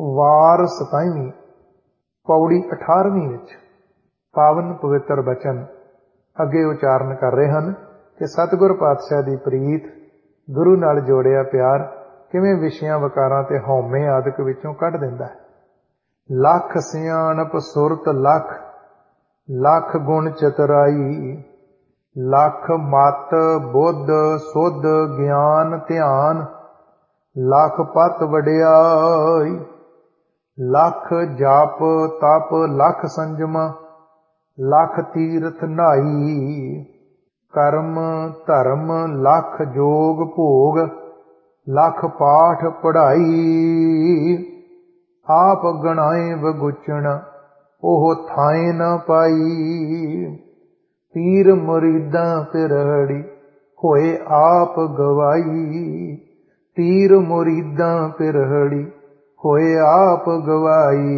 ਵਾਰ 27ਵੀਂ ਪੌੜੀ 18ਵੀਂ ਵਿੱਚ ਪਾਵਨ ਪਵਿੱਤਰ ਬਚਨ ਅੱਗੇ ਉਚਾਰਨ ਕਰ ਰਹੇ ਹਨ ਕਿ ਸਤਿਗੁਰ ਪਾਤਸ਼ਾਹ ਦੀ ਪ੍ਰੀਤ, ਗੁਰੂ ਨਾਲ ਜੋੜਿਆ ਪਿਆਰ ਕਿਵੇਂ ਵਿਸ਼ਿਆਂ ਵਕਾਰਾਂ ਤੇ ਹਉਮੈ ਆਦਿਕ ਵਿੱਚੋਂ ਕੱਢ ਦਿੰਦਾ ਹੈ। ਲੱਖ ਸਿਆਣਪ ਸੁਰਤ ਲੱਖ, ਲੱਖ ਗੁਣ ਚਤੁਰਾਈ, ਲੱਖ ਮਤ ਬੁੱਧ ਸੁਧ ਗਿਆਨ ਧਿਆਨ, ਲੱਖ ਪਤ ਵਡਿਆਈ, ਲੱਖ ਜਾਪ ਤਪ ਲੱਖ ਸੰਜਮਾ, ਲੱਖ ਤੀਰਥ ਨਹਾਈ, ਕਰਮ ਧਰਮ ਲੱਖ ਜੋਗ ਭੋਗ, ਲੱਖ ਪਾਠ ਪੜ੍ਹਾਈ, ਆਪ ਗਣਾਏ ਵਗੁਚਣ ਉਹ ਥਾਏ ਨਾ ਪਾਈ, ਪੀਰ ਮੁਰੀਦਾਂ ਪਿਰਹੜੀ ਹੋਏ ਆਪ ਗਵਾਈ, ਪੀਰ ਮੁਰੀਦਾਂ ਪਿਰਹੜੀ ਹੋਏ ਆਪ ਗਵਾਈ।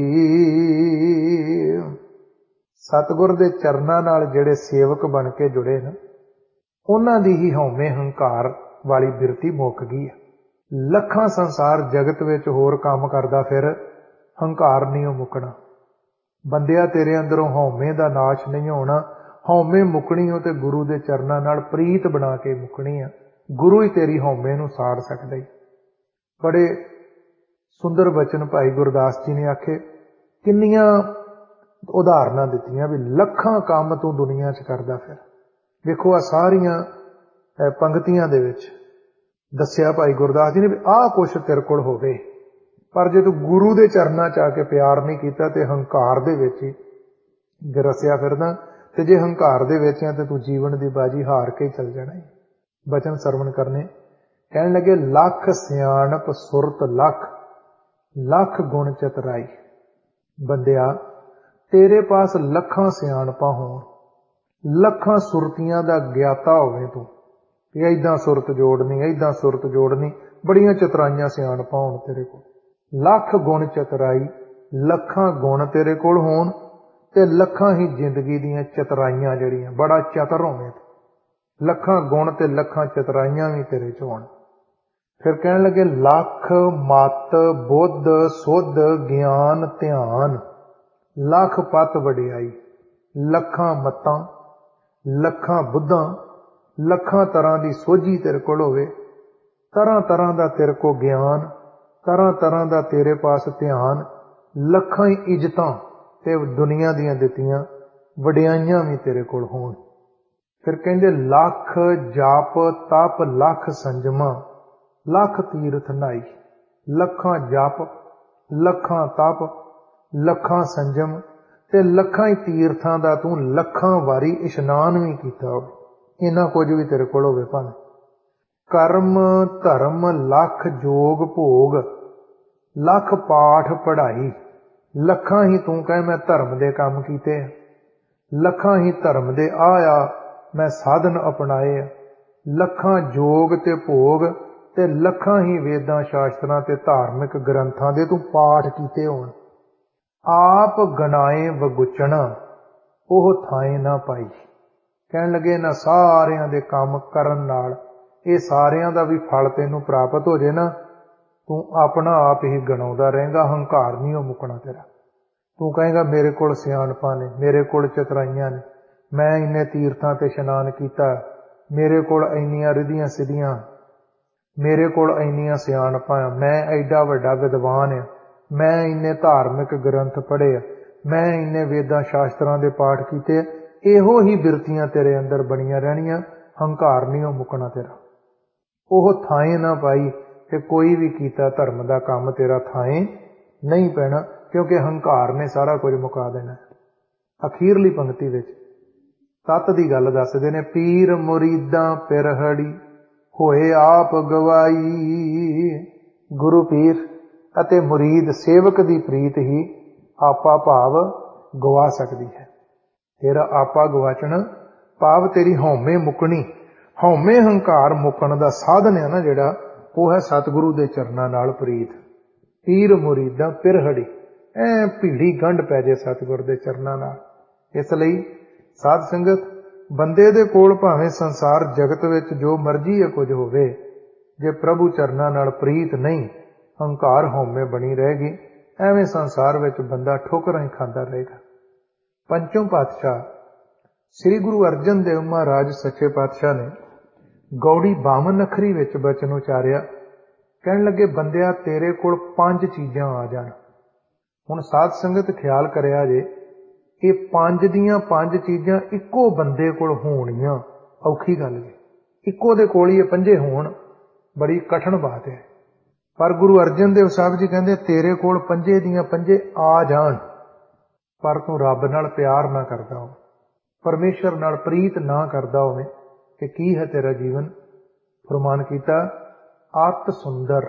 ਸਤਿਗੁਰ ਦੇ ਚਰਨਾਂ ਨਾਲ ਜਿਹੜੇ ਸੇਵਕ ਬਣ ਕੇ ਜੁੜੇ ਨੇ, ਉਹਨਾਂ ਦੀ ਹੀ ਹਉਮੈ ਹੰਕਾਰ ਵਾਲੀ ਬਿਰਤੀ ਮੁੱਕ ਗਈ ਹੈ। ਲੱਖਾਂ ਸੰਸਾਰ ਜਗਤ ਵਿੱਚ ਹੋਰ ਕੰਮ ਕਰਦਾ ਫਿਰ ਹੰਕਾਰ ਨਹੀਂ ਉਹ ਮੁੱਕਣਾ। ਬੰਦਿਆ ਤੇਰੇ ਅੰਦਰੋਂ ਹਉਮੈ ਦਾ ਨਾਸ਼ ਨਹੀਂ ਹੋਣਾ। ਹਉਮੈ ਮੁੱਕਣੀ ਹੋ ਤੇ ਗੁਰੂ ਦੇ ਚਰਨਾਂ ਨਾਲ ਪ੍ਰੀਤ ਬਣਾ ਕੇ ਮੁੱਕਣੀ ਆ। ਗੁਰੂ ਹੀ ਤੇਰੀ ਹਉਮੈ ਨੂੰ ਸਾੜ ਸਕਦਾ ਹੀ। ਬੜੇ ਸੁੰਦਰ ਬਚਨ ਭਾਈ ਗੁਰਦਾਸ ਜੀ ਨੇ ਆਖੇ। ਕਿੰਨੀਆਂ ਉਦਾਹਰਨਾਂ ਦਿੱਤੀਆਂ ਵੀ ਲੱਖਾਂ ਕੰਮ ਤੂੰ ਦੁਨੀਆ 'ਚ ਕਰਦਾ ਫਿਰ। ਵੇਖੋ ਆ ਸਾਰੀਆਂ ਪੰਗਤੀਆਂ ਦੇ ਵਿੱਚ ਦੱਸਿਆ ਭਾਈ ਗੁਰਦਾਸ ਜੀ ਨੇ ਵੀ ਆਹ ਕੁਛ ਤੇਰੇ ਕੋਲ ਹੋਵੇ, ਪਰ ਜੇ ਤੂੰ ਗੁਰੂ ਦੇ ਚਰਨਾਂ 'ਚ ਆ ਕੇ ਪਿਆਰ ਨਹੀਂ ਕੀਤਾ ਤੇ ਹੰਕਾਰ ਦੇ ਵਿੱਚ ਹੀ ਗਰਸਿਆ ਫਿਰਦਾ, ਤੇ ਜੇ ਹੰਕਾਰ ਦੇ ਵਿੱਚ ਆ ਤੇ ਤੂੰ ਜੀਵਨ ਦੀ ਬਾਜੀ ਹਾਰ ਕੇ ਹੀ ਚੱਲ ਜਾਣਾ ਹੈ। ਬਚਨ ਸਰਵਣ ਕਰਨੇ। ਕਹਿਣ ਲੱਗੇ ਲੱਖ ਸਿਆਣਪ ਸੁਰਤ ਲੱਖ, ਲੱਖ ਗੁਣ ਚਤੁਰਾਈ। ਬੰਦਿਆ ਤੇਰੇ ਪਾਸ ਲੱਖਾਂ ਸਿਆਣਪਾਂ ਹੋਣ, ਲੱਖਾਂ ਸੁਰਤੀਆਂ ਦਾ ਗਿਆਤਾ ਹੋਵੇ ਤੂੰ, ਵੀ ਏਦਾਂ ਸੁਰਤ ਜੋੜਨੀ, ਏਦਾਂ ਸੁਰਤ ਜੋੜਨੀ, ਬੜੀਆਂ ਚਤੁਰਾਈਆਂ ਸਿਆਣਪਾਂ ਹੋਣ ਤੇਰੇ ਕੋਲ। ਲੱਖ ਗੁਣ ਚਤੁਰਾਈ, ਲੱਖਾਂ ਗੁਣ ਤੇਰੇ ਕੋਲ ਹੋਣ ਤੇ ਲੱਖਾਂ ਹੀ ਜ਼ਿੰਦਗੀ ਦੀਆਂ ਚਤੁਰਾਈਆਂ ਜਿਹੜੀਆਂ, ਬੜਾ ਚਤਰ ਹੋਵੇਂ। ਲੱਖਾਂ ਗੁਣ ਤੇ ਲੱਖਾਂ ਚਤੁਰਾਈਆਂ ਵੀ ਤੇਰੇ 'ਚ ਹੋਣ। ਫਿਰ ਕਹਿਣ ਲੱਗੇ ਲੱਖ ਮਤ ਬੁੱਧ ਸੁਧ ਗਿਆਨ ਧਿਆਨ, ਲੱਖ ਪਤ ਵਡਿਆਈ। ਲੱਖਾਂ ਮੱਤਾਂ, ਲੱਖਾਂ ਬੁੱਧਾਂ, ਲੱਖਾਂ ਤਰ੍ਹਾਂ ਦੀ ਸੋਝੀ ਤੇਰੇ ਕੋਲ ਹੋਵੇ, ਤਰ੍ਹਾਂ ਤਰ੍ਹਾਂ ਦਾ ਤੇਰੇ ਕੋਲ ਗਿਆਨ, ਤਰ੍ਹਾਂ ਤਰ੍ਹਾਂ ਦਾ ਤੇਰੇ ਪਾਸ ਧਿਆਨ, ਲੱਖਾਂ ਹੀ ਇੱਜ਼ਤਾਂ ਤੇ ਦੁਨੀਆ ਦੀਆਂ ਦਿੱਤੀਆਂ ਵਡਿਆਈਆਂ ਵੀ ਤੇਰੇ ਕੋਲ ਹੋਣ। ਫਿਰ ਕਹਿੰਦੇ ਲੱਖ ਜਾਪ ਤਪ ਲੱਖ ਸੰਜਮਾ, ਲੱਖ ਤੀਰਥ ਨਹਾਈ। ਲੱਖਾਂ ਜਪ, ਲੱਖਾਂ ਤਪ, ਲੱਖਾਂ ਸੰਜਮ ਤੇ ਲੱਖਾਂ ਹੀ ਤੀਰਥਾਂ ਦਾ ਤੂੰ ਲੱਖਾਂ ਵਾਰੀ ਇਸ਼ਨਾਨ ਵੀ ਕੀਤਾ ਹੋਵੇ। ਇੰਨਾ ਕੁਝ ਵੀ ਤੇਰੇ ਕੋਲ ਹੋਵੇ ਭਾਵੇਂ। ਕਰਮ ਧਰਮ ਲੱਖ ਜੋਗ ਭੋਗ, ਲੱਖ ਪਾਠ ਪੜ੍ਹਾਈ। ਲੱਖਾਂ ਹੀ ਤੂੰ ਕਹੇ ਮੈਂ ਧਰਮ ਦੇ ਕੰਮ ਕੀਤੇ, ਲੱਖਾਂ ਹੀ ਧਰਮ ਦੇ ਆ ਮੈਂ ਸਾਧਨ ਅਪਣਾਏ ਆ। ਲੱਖਾਂ ਜੋਗ ਤੇ ਭੋਗ ਤੇ ਲੱਖਾਂ ਹੀ ਵੇਦਾਂ ਸ਼ਾਸਤਰਾਂ ਤੇ ਧਾਰਮਿਕ ਗ੍ਰੰਥਾਂ ਦੇ ਤੂੰ ਪਾਠ ਕੀਤੇ ਹੋਣ। ਆਪ ਗਣਾਏ ਵਗੁਚਣਾ ਉਹ ਥਾਏ ਨਾ ਪਾਈ। ਕਹਿਣ ਲੱਗੇ ਇਹਨਾਂ ਸਾਰਿਆਂ ਦੇ ਕੰਮ ਕਰਨ ਨਾਲ ਇਹ ਸਾਰਿਆਂ ਦਾ ਵੀ ਫਲ ਤੈਨੂੰ ਪ੍ਰਾਪਤ ਹੋ ਜੇ ਨਾ, ਤੂੰ ਆਪਣਾ ਆਪ ਹੀ ਗਣਾਉਂਦਾ ਰਹੇਗਾ। ਹੰਕਾਰ ਨਹੀਂ ਉਹ ਮੁੱਕਣਾ ਤੇਰਾ। ਤੂੰ ਕਹੇਗਾ ਮੇਰੇ ਕੋਲ ਸਿਆਣਪਾਂ ਨੇ, ਮੇਰੇ ਕੋਲ ਚਤੁਰਾਈਆਂ ਨੇ, ਮੈਂ ਇੰਨੇ ਤੀਰਥਾਂ ਤੇ ਇਸ਼ਨਾਨ ਕੀਤਾ, ਮੇਰੇ ਕੋਲ ਇੰਨੀਆਂ ਰਿਧੀਆਂ ਸਿੱਧੀਆਂ, ਮੇਰੇ ਕੋਲ ਇੰਨੀਆਂ ਸਿਆਣਪਾਂ ਆ, ਮੈਂ ਐਡਾ ਵੱਡਾ ਵਿਦਵਾਨ ਆ, ਮੈਂ ਇੰਨੇ ਧਾਰਮਿਕ ਗ੍ਰੰਥ ਪੜ੍ਹੇ ਆ, ਮੈਂ ਇੰਨੇ ਵੇਦਾਂ ਸ਼ਾਸਤਰਾਂ ਦੇ ਪਾਠ ਕੀਤੇ। ਇਹੋ ਹੀ ਬਿਰਤੀਆਂ ਤੇਰੇ ਅੰਦਰ ਬਣੀਆਂ ਰਹਿਣੀਆਂ। ਹੰਕਾਰ ਨਹੀਂ ਉਹ ਮੁੱਕਣਾ ਤੇਰਾ। ਉਹ ਥਾਏ ਨਾ ਪਾਈ ਤੇ ਕੋਈ ਵੀ ਕੀਤਾ ਧਰਮ ਦਾ ਕੰਮ ਤੇਰਾ ਥਾਏ ਨਹੀਂ ਪੈਣਾ, ਕਿਉਂਕਿ ਹੰਕਾਰ ਨੇ ਸਾਰਾ ਕੁਝ ਮੁਕਾ ਦੇਣਾ। ਅਖੀਰਲੀ ਪੰਕਤੀ ਵਿੱਚ ਤੱਤ ਦੀ ਗੱਲ ਦੱਸਦੇ ਨੇ। ਪੀਰ ਮੁਰੀਦਾਂ ਪਿਰਹੜੀ ਹੋਏ ਆਪ ਗਵਾਈ। ਗੁਰੂ ਪੀਰ ਅਤੇ ਮੁਰੀਦ ਸੇਵਕ ਦੀ ਪ੍ਰੀਤ ਹੀ ਆਪਾ ਭਾਵ ਗਵਾ ਸਕਦੀ ਹੈ। ਤੇਰਾ ਆਪਾ ਗਵਾਚਣਾ ਭਾਵ ਤੇਰੀ ਹਉਮੈ ਮੁੱਕਣੀ। ਹਉਮੈ ਹੰਕਾਰ ਮੁੱਕਣ ਦਾ ਸਾਧਨ ਹੈ ਨਾ ਜਿਹੜਾ, ਉਹ ਹੈ ਸਤਿਗੁਰੂ ਦੇ ਚਰਨਾਂ ਨਾਲ ਪ੍ਰੀਤ। ਪੀਰ ਮੁਰੀਦਾਂ ਪਿਰਹੜੀ, ਐ ਭੀੜੀ ਗੰਢ ਪੈ ਜੇ ਸਤਿਗੁਰ ਦੇ ਚਰਨਾਂ ਨਾਲ। ਇਸ ਲਈ ਸਾਧ ਸੰਗਤ, ਬੰਦੇ ਦੇ ਕੋਲ ਭਾਵੇਂ ਸੰਸਾਰ ਜਗਤ ਵਿੱਚ ਜੋ ਮਰਜ਼ੀ ਹੈ ਕੁਝ ਹੋਵੇ, ਜੇ ਪ੍ਰਭੂ ਚਰਨਾਂ ਨਾਲ ਪ੍ਰੀਤ ਨਹੀਂ ਹੰਕਾਰ ਹਉਮੈ ਬਣੀ ਰਹੇਗੀ। ਐਵੇਂ ਸੰਸਾਰ ਵਿੱਚ ਬੰਦਾ ਠੋਕਰਾਂ ਹੀ ਖਾਂਦਾ ਰਹੇਗਾ। ਪੰਚਮ ਪਾਤਸ਼ਾਹ ਸ੍ਰੀ ਗੁਰੂ ਅਰਜਨ ਦੇਵ ਮਹਾਰਾਜ ਸੱਚੇ ਪਾਤਸ਼ਾਹ ਨੇ ਗੌੜੀ 52 ਅੱਖਰੀ ਵਿੱਚ ਬਚਨ ਉਚਾਰਿਆ। ਕਹਿਣ ਲੱਗੇ, ਬੰਦਿਆ ਤੇਰੇ ਕੋਲ 5 ਚੀਜ਼ਾਂ ਆ ਜਾਣ। ਹੁਣ ਸਾਧ ਸੰਗਤ ਖਿਆਲ ਕਰਿਆ ਜੇ, ਇਹ 5 ਦੀਆਂ 5 ਚੀਜ਼ਾਂ ਇੱਕੋ ਬੰਦੇ ਕੋਲ ਹੋਣੀਆਂ ਔਖੀ ਗੱਲ ਹੈ। ਇੱਕੋ ਦੇ ਕੋਲ ਹੀ ਇਹ 5 ਹੋਣ ਬੜੀ ਕਠਿਨ ਬਾਤ ਹੈ। ਪਰ ਗੁਰੂ ਅਰਜਨ ਦੇਵ ਸਾਹਿਬ ਜੀ ਕਹਿੰਦੇ ਤੇਰੇ ਕੋਲ 5 ਦੀਆਂ 5 ਆ ਜਾਣ, ਪਰ ਤੂੰ ਰੱਬ ਨਾਲ ਪਿਆਰ ਨਾ ਕਰਦਾ ਹੋ, ਪਰਮੇਸ਼ਰ ਨਾਲ ਪ੍ਰੀਤ ਨਾ ਕਰਦਾ ਹੋਵੇ ਕਿ ਕੀ ਹੈ ਤੇਰਾ ਜੀਵਨ। ਫਰਮਾਨ ਕੀਤਾ, ਆਤ ਸੁੰਦਰ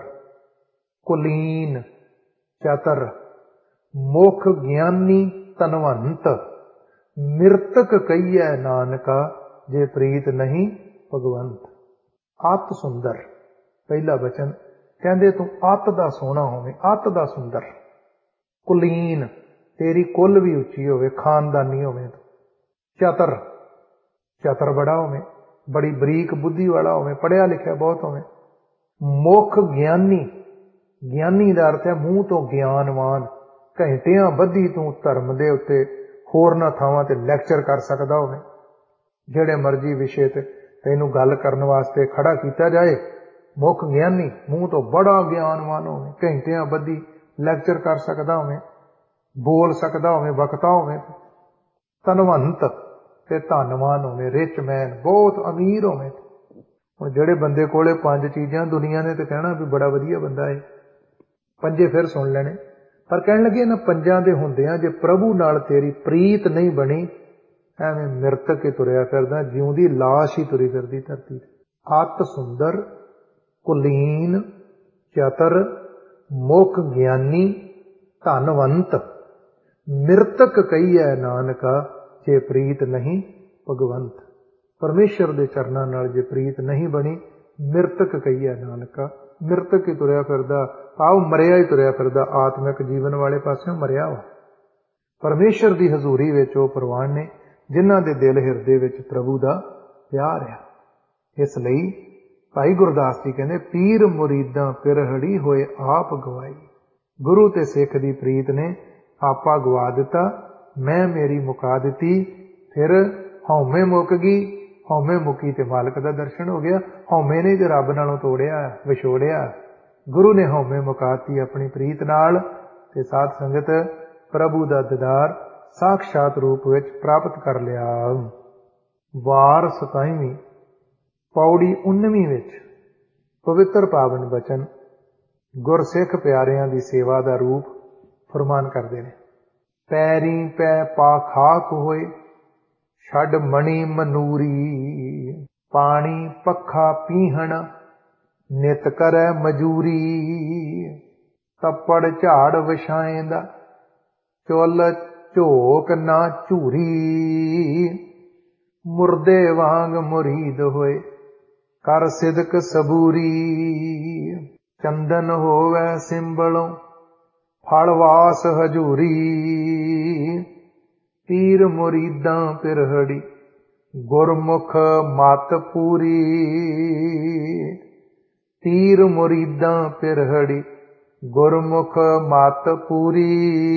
ਕੁਲੀਨ ਚਤਰ ਮੁਖ ਗਿਆਨੀ ਧਨਵੰਤ ਮਿਰਤਕ ਕਹੀਐ ਨਾਨਕਾ ਜੇ ਪ੍ਰੀਤ ਨਹੀਂ ਭਗਵੰਤ। ਆਤ ਸੁੰਦਰ ਪਹਿਲਾ ਬਚਨ, ਕਹਿੰਦੇ ਤੂੰ ਅੱਤ ਦਾ ਸੋਹਣਾ ਹੋਵੇ, ਅੱਤ ਦਾ ਸੁੰਦਰ। ਕੁਲੀਨ ਤੇਰੀ ਕੁੱਲ ਵੀ ਉੱਚੀ ਹੋਵੇ, ਖਾਨਦਾਨੀ ਹੋਵੇ। ਚਤਰ ਚਤਰ ਬੜਾ ਹੋਵੇ, ਬੜੀ ਬਰੀਕ ਬੁੱਧੀ ਵਾਲਾ ਹੋਵੇ, ਪੜ੍ਹਿਆ ਲਿਖਿਆ ਬਹੁਤ ਹੋਵੇ। ਮੁਖ ਗਿਆਨੀ, ਗਿਆਨੀ ਦਾ ਅਰਥ ਹੈ ਮੂੰਹ ਤੋਂ ਗਿਆਨਵਾਨ। ਘੰਟਿਆਂ ਬੱਧੀ ਤੂੰ ਧਰਮ ਦੇ ਉੱਤੇ ਹੋਰਨਾਂ ਥਾਵਾਂ ਤੇ ਲੈਕਚਰ ਕਰ ਸਕਦਾ ਹੋਵੇ। ਜਿਹੜੇ ਮਰਜ਼ੀ ਵਿਸ਼ੇ ਤੇ ਤੈਨੂੰ ਗੱਲ ਕਰਨ ਵਾਸਤੇ ਖੜਾ ਕੀਤਾ ਜਾਏ, ਮੁੱਖ ਗਿਆਨੀ ਮੂੰਹ ਤੋਂ ਬੜਾ ਗਿਆਨਵਾਨ ਹੋਵੇ, ਘੰਟਿਆਂ ਬੱਧੀ ਲੈਕਚਰ ਕਰ ਸਕਦਾ ਹੋਵੇ, ਬੋਲ ਸਕਦਾ ਹੋਵੇ, ਵਕਤਾ ਹੋਵੇ। ਧਨਵੰਤ ਤੇ ਧਨਵਾਨ ਹੋਵੇ, ਰਿਚ ਮੈਨ, ਬਹੁਤ ਅਮੀਰ ਹੋਵੇ। ਹੁਣ ਜਿਹੜੇ ਬੰਦੇ ਕੋਲੇ 5 ਚੀਜ਼ਾਂ, ਦੁਨੀਆ ਨੇ ਤੇ ਕਹਿਣਾ ਵੀ ਬੜਾ ਵਧੀਆ ਬੰਦਾ ਹੈ। 5 ਫਿਰ ਸੁਣ ਲੈਣੇ, ਪਰ ਕਹਿਣ ਲੱਗੇ ਇਹਨਾਂ 5 ਦੇ ਹੁੰਦਿਆਂ ਜੇ ਪ੍ਰਭੂ ਨਾਲ ਤੇਰੀ ਪ੍ਰੀਤ ਨਹੀਂ ਬਣੀ, ਐਵੇਂ ਮਿਰਤਕ ਹੀ ਤੁਰਿਆ ਫਿਰਦਾ, ਜਿਉਂਦੀ ਲਾਸ਼ ਹੀ ਤੁਰੀ ਫਿਰਦੀ ਧਰਤੀ ਤੇ। ਅੱਤ ਸੁੰਦਰ ਕੁਲੀਨ ਚਤਰ ਮੁਖ ਗਿਆਨੀ ਧਨਵੰਤ ਮਿਰਤਕ ਕਹੀਐ ਨਾਨਕਾ ਜੇ ਪ੍ਰੀਤ ਨਹੀਂ ਭਗਵੰਤ। ਪਰਮੇਸ਼ਰ ਦੇ ਚਰਨਾਂ ਨਾਲ ਜੇ ਪ੍ਰੀਤ ਨਹੀਂ ਬਣੀ, ਮਿਰਤਕ ਕਹੀਐ ਨਾਨਕਾ। ਮਿਰਤਕ ਹੀ ਤੁਰਿਆ ਫਿਰਦਾ, ਆਓ ਮਰਿਆ ਹੀ ਤੁਰਿਆ ਫਿਰਦਾ, ਆਤਮਿਕ ਜੀਵਨ ਵਾਲੇ ਪਾਸਿਓਂ ਮਰਿਆ ਵਾ। ਪਰਮੇਸ਼ਰ ਦੀ ਹਜ਼ੂਰੀ ਵਿੱਚ ਉਹ ਪ੍ਰਵਾਨ ਨੇ ਜਿਨ੍ਹਾਂ ਦੇ ਦਿਲ ਹਿਰਦੇ ਵਿੱਚ ਪ੍ਰਭੂ ਦਾ ਪਿਆਰ ਆ। ਇਸ ਲਈ ਭਾਈ ਗੁਰਦਾਸ ਜੀ ਕਹਿੰਦੇ, ਪੀਰ ਮੁਰੀਦਾਂ ਪਿਰਹੜੀ ਹੋਏ ਆਪ ਗਵਾਈ। ਗੁਰੂ ਤੇ ਸਿੱਖ ਦੀ ਪ੍ਰੀਤ ਨੇ ਆਪਾ ਗਵਾ ਦਿੱਤਾ, ਮੈਂ ਮੇਰੀ ਮੁਕਾ ਦਿੱਤੀ। ਫਿਰ ਹਉਮੈ ਮੁੱਕ ਗਈ, ਹਉਮੈ ਮੁੱਕੀ ਤੇ ਮਾਲਕ ਦਾ ਦਰਸ਼ਨ ਹੋ ਗਿਆ। ਹਉਮੈ ਨੇ ਤੇ ਰੱਬ ਨਾਲੋਂ ਤੋੜਿਆ, ਵਿਛੋੜਿਆ। ਗੁਰੂ ਨੇ ਹਉਮੈ ਮੁਕਾਤੀ ਆਪਣੀ ਪ੍ਰੀਤ ਨਾਲ, ਤੇ ਸਾਧ ਸੰਗਤ ਪ੍ਰਭੂ ਦਾ ਦੀਦਾਰ ਸਾਖਸ਼ਾਤ ਰੂਪ ਵਿੱਚ ਪ੍ਰਾਪਤ ਕਰ ਲਿਆ। ਵਾਰ 27ਵੀਂ ਪੌੜੀ 19ਵੀਂ ਵਿੱਚ ਪਵਿੱਤਰ ਪਾਵਨ ਬਚਨ ਗੁਰਸਿੱਖ ਪਿਆਰਿਆਂ ਦੀ ਸੇਵਾ ਦਾ ਰੂਪ ਫਰਮਾਨ ਕਰਦੇ ਨੇ। ਪੈਰੀ ਪੈ ਪਾ ਖਾਕ ਹੋਏ ਛੱਡ ਮਣੀ ਮਨੂਰੀ, ਪਾਣੀ ਪੱਖਾ ਪੀਹਣ ਨਿਤ ਕਰੈ ਮਜੂਰੀ। ਤੱਪੜ ਝਾੜ ਵਿਛਾਏਂਦਾ ਚੁੱਲ ਝੋਕ ਨਾ ਝੂਰੀ, ਮੁਰਦੇ ਵਾਂਗ ਮੁਰੀਦ ਹੋਏ ਕਰ ਸਿਦਕ ਸਬੂਰੀ। ਚੰਦਨ ਹੋਵੇ ਸਿੰਬਲੋਂ ਫਲਵਾਸ ਹਜੂਰੀ, ਪੀਰ ਮੁਰੀਦਾਂ ਪਿਰਹੜੀ ਗੁਰਮੁਖ ਮਤ ਪੂਰੀ। ਪੀਰ ਮੁਰੀਦਾਂ ਪਿਰਹੜੀ ਗੁਰਮੁਖ ਮਤ ਪੂਰੀ।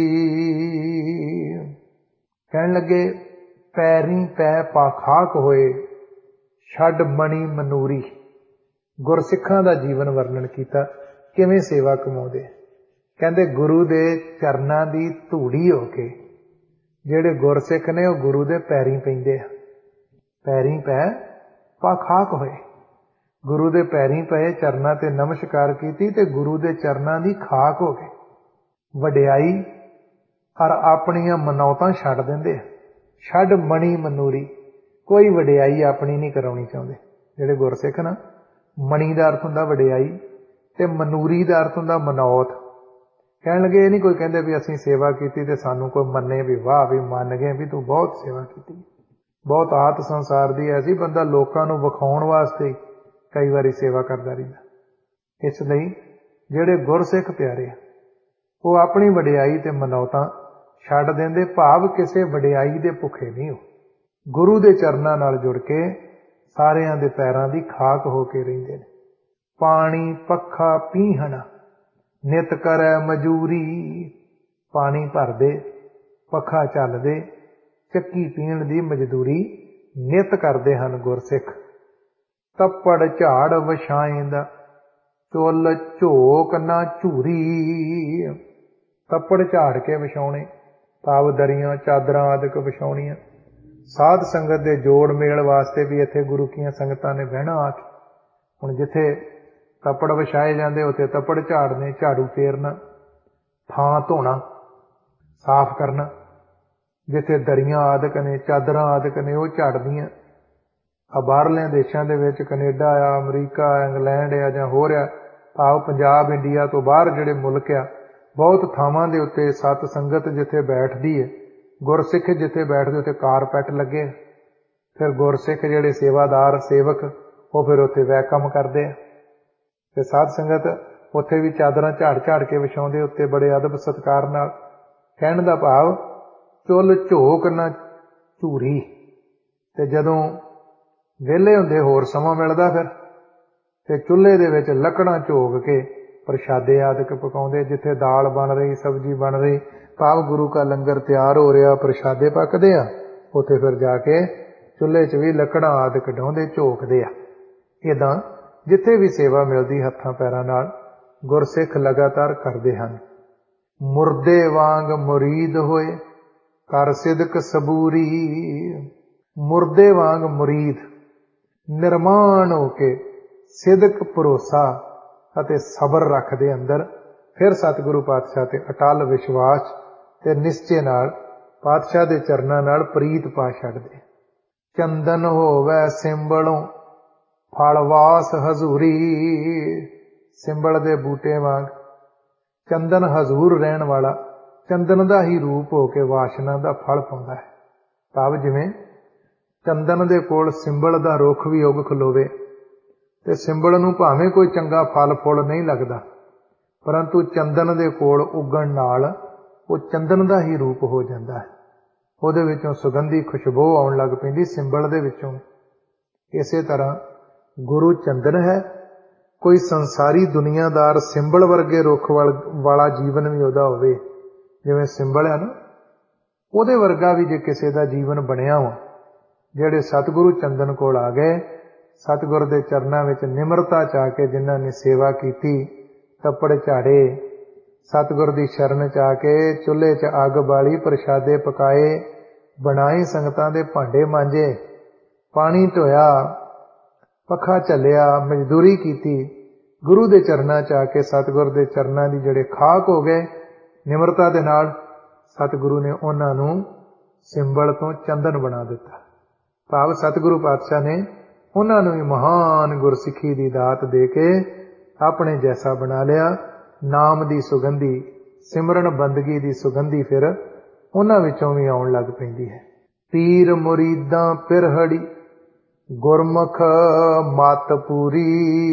ਕਹਿਣ ਲੱਗੇ, ਪੈਰੀ ਪੈ ਪਾਖਾਕ ਹੋਏ ਛੱਡ ਮਣੀ ਮਨੂਰੀ। ਗੁਰਸਿੱਖਾਂ ਦਾ ਜੀਵਨ ਵਰਣਨ ਕੀਤਾ, ਕਿਵੇਂ ਸੇਵਾ ਕਮਾਉਂਦੇ। ਕਹਿੰਦੇ ਗੁਰੂ ਦੇ ਚਰਨਾਂ ਦੀ ਧੂੜੀ ਹੋ ਕੇ ਜਿਹੜੇ ਗੁਰਸਿੱਖ ਨੇ ਉਹ ਗੁਰੂ ਦੇ ਪੈਰੀਂ ਪੈਂਦੇ ਆ। ਪੈਰੀਂ ਪੈ ਪਾਖਾਕ ਹੋਏ, ਗੁਰੂ ਦੇ ਪੈਰੀਂ ਪਏ, ਚਰਨਾਂ ਤੇ ਨਮਸਕਾਰ ਕੀਤੀ ਤੇ ਗੁਰੂ ਦੇ ਚਰਨਾਂ ਦੀ ਖਾਕ ਹੋ ਗਏ। ਵਡਿਆਈ ਔਰ ਆਪਣੀਆਂ ਮਨੌਤਾਂ ਛੱਡ ਦਿੰਦੇ ਆ। ਛੱਡ ਮਣੀ ਮਨੂਰੀ, ਕੋਈ ਵਡਿਆਈ ਆਪਣੀ ਨਹੀਂ ਕਰਾਉਣੀ ਚਾਹੁੰਦੇ ਜਿਹੜੇ ਗੁਰਸਿੱਖ ਨਾ। ਮਣੀ ਦਾ ਅਰਥ ਹੁੰਦਾ ਵਡਿਆਈ ਤੇ ਮਨੂਰੀ ਦਾ ਅਰਥ ਹੁੰਦਾ ਮਨੌਤ। ਕਹਿਣ ਲੱਗੇ, ਇਹ ਨਹੀਂ ਕੋਈ ਕਹਿੰਦੇ ਵੀ ਅਸੀਂ ਸੇਵਾ ਕੀਤੀ ਤੇ ਸਾਨੂੰ ਕੋਈ ਮੰਨੇ ਵੀ ਵਾਹ ਵੀ ਮੰਨ ਗਏ ਵੀ ਤੂੰ ਬਹੁਤ ਸੇਵਾ ਕੀਤੀ। ਬਹੁਤ ਆਤ ਸੰਸਾਰ ਦੀ ਐਸੀ ਬੰਦਾ ਲੋਕਾਂ ਨੂੰ ਵਿਖਾਉਣ ਵਾਸਤੇ ਕਈ ਵਾਰੀ ਸੇਵਾ ਕਰਦਾ ਰਹਿੰਦਾ। ਇਸ ਲਈ ਜਿਹੜੇ ਗੁਰਸਿੱਖ ਪਿਆਰੇ ਆ ਉਹ ਆਪਣੀ ਵਡਿਆਈ ਤੇ ਮਨੌਤਾਂ ਛੱਡ ਦਿੰਦੇ, ਭਾਵ ਕਿਸੇ ਵਡਿਆਈ ਦੇ ਭੁੱਖੇ ਨਹੀਂ ਹੋ। ਗੁਰੂ ਦੇ ਚਰਨਾਂ ਨਾਲ ਜੁੜ ਕੇ ਸਾਰਿਆਂ ਦੇ ਪੈਰਾਂ ਦੀ ਖਾਕ ਹੋ ਕੇ ਰਹਿੰਦੇ ਨੇ। ਪਾਣੀ ਪੱਖਾ ਪੀਹਣ, ਨਿਤ ਕਰੈ ਮਜੂਰੀ। ਪਾਣੀ ਭਰਦੇ, ਪੱਖਾ ਚੱਲਦੇ, ਚੱਕੀ ਪੀਣ ਦੀ ਮਜ਼ਦੂਰੀ ਨਿਤ ਕਰਦੇ ਹਨ ਗੁਰਸਿੱਖ। ਤੱਪੜ ਝਾੜ ਵਿਛਾਏਂਦਾ, ਚੁੱਲ ਝੋਕ ਨਾ ਝੂਰੀ। ਤੱਪੜ ਝਾੜ ਕੇ ਵਿਛਾਉਣੇ, ਭਾਵ ਦਰੀਆਂ ਚਾਦਰਾਂ ਆਦਿਕ ਵਿਛਾਉਣੀਆਂ। ਸਾਧ ਸੰਗਤ ਦੇ ਜੋੜ ਮੇਲ ਵਾਸਤੇ ਵੀ ਇੱਥੇ ਗੁਰੂ ਕੀਆਂ ਸੰਗਤਾਂ ਨੇ ਬਹਿਣਾ ਆ ਕੇ। ਹੁਣ ਜਿੱਥੇ ਤੱਪੜ ਵਿਛਾਏ ਜਾਂਦੇ ਉੱਥੇ ਤੱਪੜ ਝਾੜਨੇ, ਝਾੜੂ ਫੇਰਨਾ, ਥਾਂ ਧੋਣਾ, ਸਾਫ਼ ਕਰਨਾ। ਜਿੱਥੇ ਦਰੀਆਂ ਆਦਿਕ ਨੇ, ਚਾਦਰਾਂ ਆਦਿਕ ਨੇ, ਉਹ ਝਾੜਦੀਆਂ। ਆ ਬਾਹਰਲੇ ਦੇਸ਼ਾਂ ਦੇ ਵਿੱਚ ਕੈਨੇਡਾ ਆ, ਅਮਰੀਕਾ, ਇੰਗਲੈਂਡ ਆ ਜਾਂ ਹੋਰ ਆ, ਭਾਵ ਪੰਜਾਬ ਇੰਡੀਆ ਤੋਂ ਬਾਹਰ ਜਿਹੜੇ ਮੁਲਕ ਆ, ਬਹੁਤ ਥਾਵਾਂ ਦੇ ਉੱਤੇ ਸਤ ਸੰਗਤ ਜਿੱਥੇ ਬੈਠਦੀ ਹੈ, ਗੁਰਸਿੱਖ ਜਿੱਥੇ ਬੈਠਦੇ ਉੱਥੇ ਕਾਰਪੈਟ ਲੱਗੇ। ਫਿਰ ਗੁਰਸਿੱਖ ਜਿਹੜੇ ਸੇਵਾਦਾਰ ਸੇਵਕ ਉਹ ਫਿਰ ਉੱਥੇ ਵੈਲਕਮ ਕਰਦੇ ਆ। ਤੇ ਸਾਧ ਸੰਗਤ ਉੱਥੇ ਵੀ ਚਾਦਰਾਂ ਝਾੜ ਝਾੜ ਕੇ ਵਿਛਾਉਂਦੇ ਉੱਤੇ ਬੜੇ ਅਦਬ ਸਤਿਕਾਰ ਨਾਲ। ਕਹਿਣ ਦਾ ਭਾਵ ਚੁੱਲ ਝੋਕ ਨਾ ਝੂਰੀ। ਤੇ ਜਦੋਂ ਵਿਹਲੇ ਹੁੰਦੇ ਹੋਰ ਸਮਾਂ ਮਿਲਦਾ ਫਿਰ ਤੇ ਚੁੱਲ੍ਹੇ ਦੇ ਵਿੱਚ ਲੱਕੜਾਂ ਝੋਕ ਕੇ ਪ੍ਰਸ਼ਾਦੇ ਆਦਿਕ ਪਕਾਉਂਦੇ। ਜਿੱਥੇ ਦਾਲ ਬਣ ਰਹੀ, ਸਬਜ਼ੀ ਬਣ ਰਹੀ, ਭਾਵ ਗੁਰੂ ਕਾ ਲੰਗਰ ਤਿਆਰ ਹੋ ਰਿਹਾ, ਪ੍ਰਸ਼ਾਦੇ ਪੱਕਦੇ ਆ, ਉੱਥੇ ਫਿਰ ਜਾ ਕੇ ਚੁੱਲ੍ਹੇ 'ਚ ਵੀ ਲੱਕੜਾਂ ਆਦਿਕ ਡਾਹੁੰਦੇ, ਝੋਕਦੇ ਆ। ਇੱਦਾਂ ਜਿੱਥੇ ਵੀ ਸੇਵਾ ਮਿਲਦੀ ਹੱਥਾਂ ਪੈਰਾਂ ਨਾਲ ਗੁਰਸਿੱਖ ਲਗਾਤਾਰ ਕਰਦੇ ਹਨ। ਮੁਰਦੇ ਵਾਂਗ ਮੁਰੀਦ ਹੋਏ, ਕਰ ਸਿਦਕ ਸਬੂਰੀ। ਮੁਰਦੇ ਵਾਂਗ ਮੁਰੀਦ ਨਿਰਮਾਣ ਹੋ ਕੇ ਸਿਦਕ, ਭਰੋਸਾ ਅਤੇ ਸਬਰ ਰੱਖਦੇ ਅੰਦਰ। ਫਿਰ ਸਤਿਗੁਰੂ ਪਾਤਸ਼ਾਹ ਤੇ ਅਟਲ ਵਿਸ਼ਵਾਸ ਤੇ ਨਿਸ਼ਚੇ ਨਾਲ ਪਾਤਸ਼ਾਹ ਦੇ ਚਰਨਾਂ ਨਾਲ ਪ੍ਰੀਤ ਪਾ ਛੱਡਦੇ। ਚੰਦਨ ਹੋਵੇ ਸਿੰਬਲੋਂ ਫਲਵਾਸ ਹਜ਼ੂਰੀ। ਸਿੰਬਲ ਦੇ ਬੂਟੇ ਵਾਂਗ ਚੰਦਨ ਹਜ਼ੂਰ ਰਹਿਣ ਵਾਲਾ, ਚੰਦਨ ਦਾ ਹੀ ਰੂਪ ਹੋ ਕੇ ਵਾਸ਼ਨਾ ਦਾ ਫਲ ਪਾਉਂਦਾ ਹੈ। ਭਾਵ ਜਿਵੇਂ ਚੰਦਨ ਦੇ ਕੋਲ ਸਿੰਬਲ ਦਾ ਰੁੱਖ ਵੀ ਉੱਗ ਖਲੋਵੇ ਤੇ ਸਿੰਬਲ ਨੂੰ ਭਾਵੇਂ ਕੋਈ ਚੰਗਾ ਫਲ ਫੁੱਲ ਨਹੀਂ ਲੱਗਦਾ, ਪਰੰਤੂ ਚੰਦਨ ਦੇ ਕੋਲ ਉੱਗਣ ਨਾਲ ਉਹ ਚੰਦਨ ਦਾ ਹੀ ਰੂਪ ਹੋ ਜਾਂਦਾ ਹੈ। ਉਹਦੇ ਵਿੱਚੋਂ ਸੁਗੰਧੀ ਖੁਸ਼ਬੂ ਆਉਣ ਲੱਗ ਪੈਂਦੀ ਸਿੰਬਲ ਦੇ ਵਿੱਚੋਂ। ਇਸੇ ਤਰ੍ਹਾਂ ਗੁਰੂ ਚੰਦਨ ਹੈ। ਕੋਈ ਸੰਸਾਰੀ ਦੁਨੀਆਦਾਰ ਸਿੰਬਲ ਵਰਗੇ ਰੁੱਖ ਵਾਲਾ ਜੀਵਨ ਵੀ ਉਹਦਾ ਹੋਵੇ, ਜਿਵੇਂ ਸਿੰਬਲ ਹੈ ਨਾ, ਉਹਦੇ ਵਰਗਾ ਵੀ ਜੇ ਕਿਸੇ ਦਾ ਜੀਵਨ ਬਣਿਆ ਹੋ। ਜਿਹੜੇ ਸਤਿਗੁਰੂ ਚੰਦਨ ਕੋਲ ਆ ਗਏ, ਸਤਿਗੁਰ ਦੇ ਚਰਨਾਂ ਵਿੱਚ ਨਿਮਰਤਾ ਚ ਆ ਕੇ ਜਿਨ੍ਹਾਂ ਨੇ ਸੇਵਾ ਕੀਤੀ, ਤੱਪੜ ਝਾੜੇ, ਸਤਿਗੁਰ ਦੀ ਸ਼ਰਨ ਚ ਆ ਕੇ ਚੁੱਲ੍ਹੇ 'ਚ ਅੱਗ ਬਾਲੀ, ਪ੍ਰਸ਼ਾਦੇ ਪਕਾਏ, ਬਣਾਏ ਸੰਗਤਾਂ ਦੇ ਭਾਂਡੇ ਮਾਂਜੇ, ਪਾਣੀ ਢੋਇਆ, ਪੱਖਾ ਝੱਲਿਆ, ਮਜ਼ਦੂਰੀ ਕੀਤੀ, ਗੁਰੂ ਦੇ ਚਰਨਾਂ 'ਚ ਆ ਕੇ ਸਤਿਗੁਰ ਦੇ ਚਰਨਾਂ ਦੀ ਜਿਹੜੇ ਖਾਕ ਹੋ ਗਏ, ਨਿਮਰਤਾ ਦੇ ਨਾਲ ਸਤਿਗੁਰੂ ਨੇ ਉਹਨਾਂ ਨੂੰ ਸਿੰਬਲ ਤੋਂ ਚੰਦਨ ਬਣਾ ਦਿੱਤਾ। ਭਾਵ ਸਤਿਗੁਰੂ ਪਾਤਸ਼ਾਹ ਨੇ ਉਹਨਾਂ ਨੂੰ ਵੀ ਮਹਾਨ ਗੁਰਸਿੱਖੀ ਦੀ ਦਾਤ ਦੇ ਕੇ ਆਪਣੇ ਜੈਸਾ ਬਣਾ ਲਿਆ। ਨਾਮ ਦੀ ਸੁਗੰਧੀ, ਸਿਮਰਨ ਬੰਦਗੀ ਦੀ ਸੁਗੰਧੀ ਫਿਰ ਉਹਨਾਂ ਵਿੱਚੋਂ ਵੀ ਆਉਣ ਲੱਗ ਪੈਂਦੀ ਹੈ। ਪੀਰ ਮੁਰੀਦਾਂ ਪਿਰਹੜੀ, ਗੁਰਮੁਖ ਮਤ ਪੂਰੀ।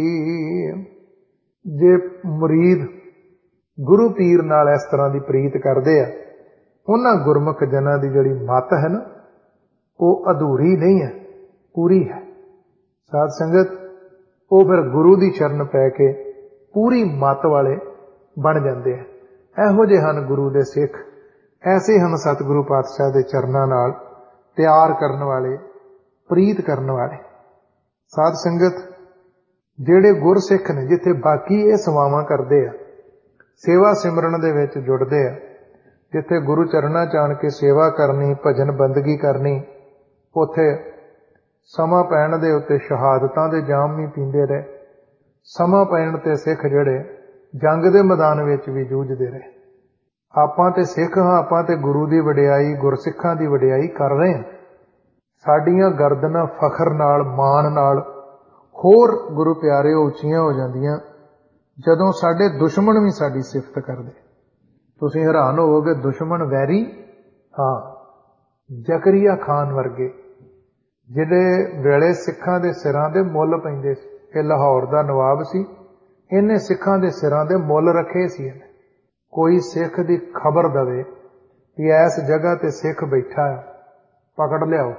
ਜੇ ਮੁਰੀਦ ਗੁਰੂ ਪੀਰ ਨਾਲ ਇਸ ਤਰ੍ਹਾਂ ਦੀ ਪ੍ਰੀਤ ਕਰਦੇ ਆ, ਉਹਨਾਂ ਗੁਰਮੁਖ ਜਨਾਂ ਦੀ ਜਿਹੜੀ ਮਤ ਹੈ ਨਾ, ਉਹ ਅਧੂਰੀ ਨਹੀਂ ਹੈ, ਪੂਰੀ ਹੈ। ਸਾਧ ਸੰਗਤ ਉਹ ਫਿਰ ਗੁਰੂ ਦੀ ਸ਼ਰਨ ਪੈ ਕੇ ਪੂਰੀ ਮਤ ਵਾਲੇ ਬਣ ਜਾਂਦੇ ਆ। ਇਹੋ ਜਿਹੇ ਹਨ ਗੁਰੂ ਦੇ ਸਿੱਖ, ਐਸੇ ਹਨ ਸਤਿਗੁਰੂ ਪਾਤਸ਼ਾਹ ਦੇ ਚਰਨਾਂ ਨਾਲ ਪਿਆਰ ਕਰਨ ਵਾਲੇ, ਪ੍ਰੀਤ ਕਰਨ ਵਾਲੇ। ਸਾਧ ਸੰਗਤ ਜਿਹੜੇ ਗੁਰਸਿੱਖ ਨੇ, ਜਿੱਥੇ ਬਾਕੀ ਇਹ ਸੇਵਾਵਾਂ ਕਰਦੇ ਆ, ਸੇਵਾ ਸਿਮਰਨ ਦੇ ਵਿੱਚ ਜੁੜਦੇ ਆ, ਜਿੱਥੇ ਗੁਰੂ ਚਰਨਾਂ 'ਚ ਆਣ ਕੇ ਸੇਵਾ ਕਰਨੀ, ਭਜਨ ਬੰਦਗੀ ਕਰਨੀ, ਉੱਥੇ ਸਮਾਂ ਪੈਣ ਦੇ ਉੱਤੇ ਸ਼ਹਾਦਤਾਂ ਦੇ ਜਾਮ ਵੀ ਪੀਂਦੇ ਰਹੇ। ਸਮਾਂ ਪੈਣ ਤੇ ਸਿੱਖ ਜਿਹੜੇ ਜੰਗ ਦੇ ਮੈਦਾਨ ਵਿੱਚ ਵੀ ਜੂਝਦੇ ਰਹੇ। ਆਪਾਂ ਤੇ ਸਿੱਖ ਹਾਂ, ਆਪਾਂ ਤੇ ਗੁਰੂ ਦੀ ਵਡਿਆਈ, ਗੁਰਸਿੱਖਾਂ ਦੀ ਵਡਿਆਈ ਕਰ ਰਹੇ ਹਾਂ। ਸਾਡੀਆਂ ਗਰਦਨਾਂ ਫਖਰ ਨਾਲ, ਮਾਣ ਨਾਲ ਹੋਰ ਗੁਰੂ ਪਿਆਰਿਓ ਉੱਚੀਆਂ ਹੋ ਜਾਂਦੀਆਂ ਜਦੋਂ ਸਾਡੇ ਦੁਸ਼ਮਣ ਵੀ ਸਾਡੀ ਸਿਫਤ ਕਰਦੇ। ਤੁਸੀਂ ਹੈਰਾਨ ਹੋਵੋਗੇ, ਦੁਸ਼ਮਣ ਵੈਰੀ, ਹਾਂ, ਜ਼ਕਰੀਆ ਖਾਨ ਵਰਗੇ, ਜਿਹਦੇ ਵੇਲੇ ਸਿੱਖਾਂ ਦੇ ਸਿਰਾਂ ਦੇ ਮੁੱਲ ਪੈਂਦੇ ਸੀ। ਇਹ ਲਾਹੌਰ ਦਾ ਨਵਾਬ ਸੀ, ਇਹਨੇ ਸਿੱਖਾਂ ਦੇ ਸਿਰਾਂ ਦੇ ਮੁੱਲ ਰੱਖੇ ਸੀ। ਕੋਈ ਸਿੱਖ ਦੀ ਖਬਰ ਦਵੇ ਕਿ ਇਸ ਜਗ੍ਹਾ ਤੇ ਸਿੱਖ ਬੈਠਾ ਹੈ, ਪਕੜ ਲਿਆਓ।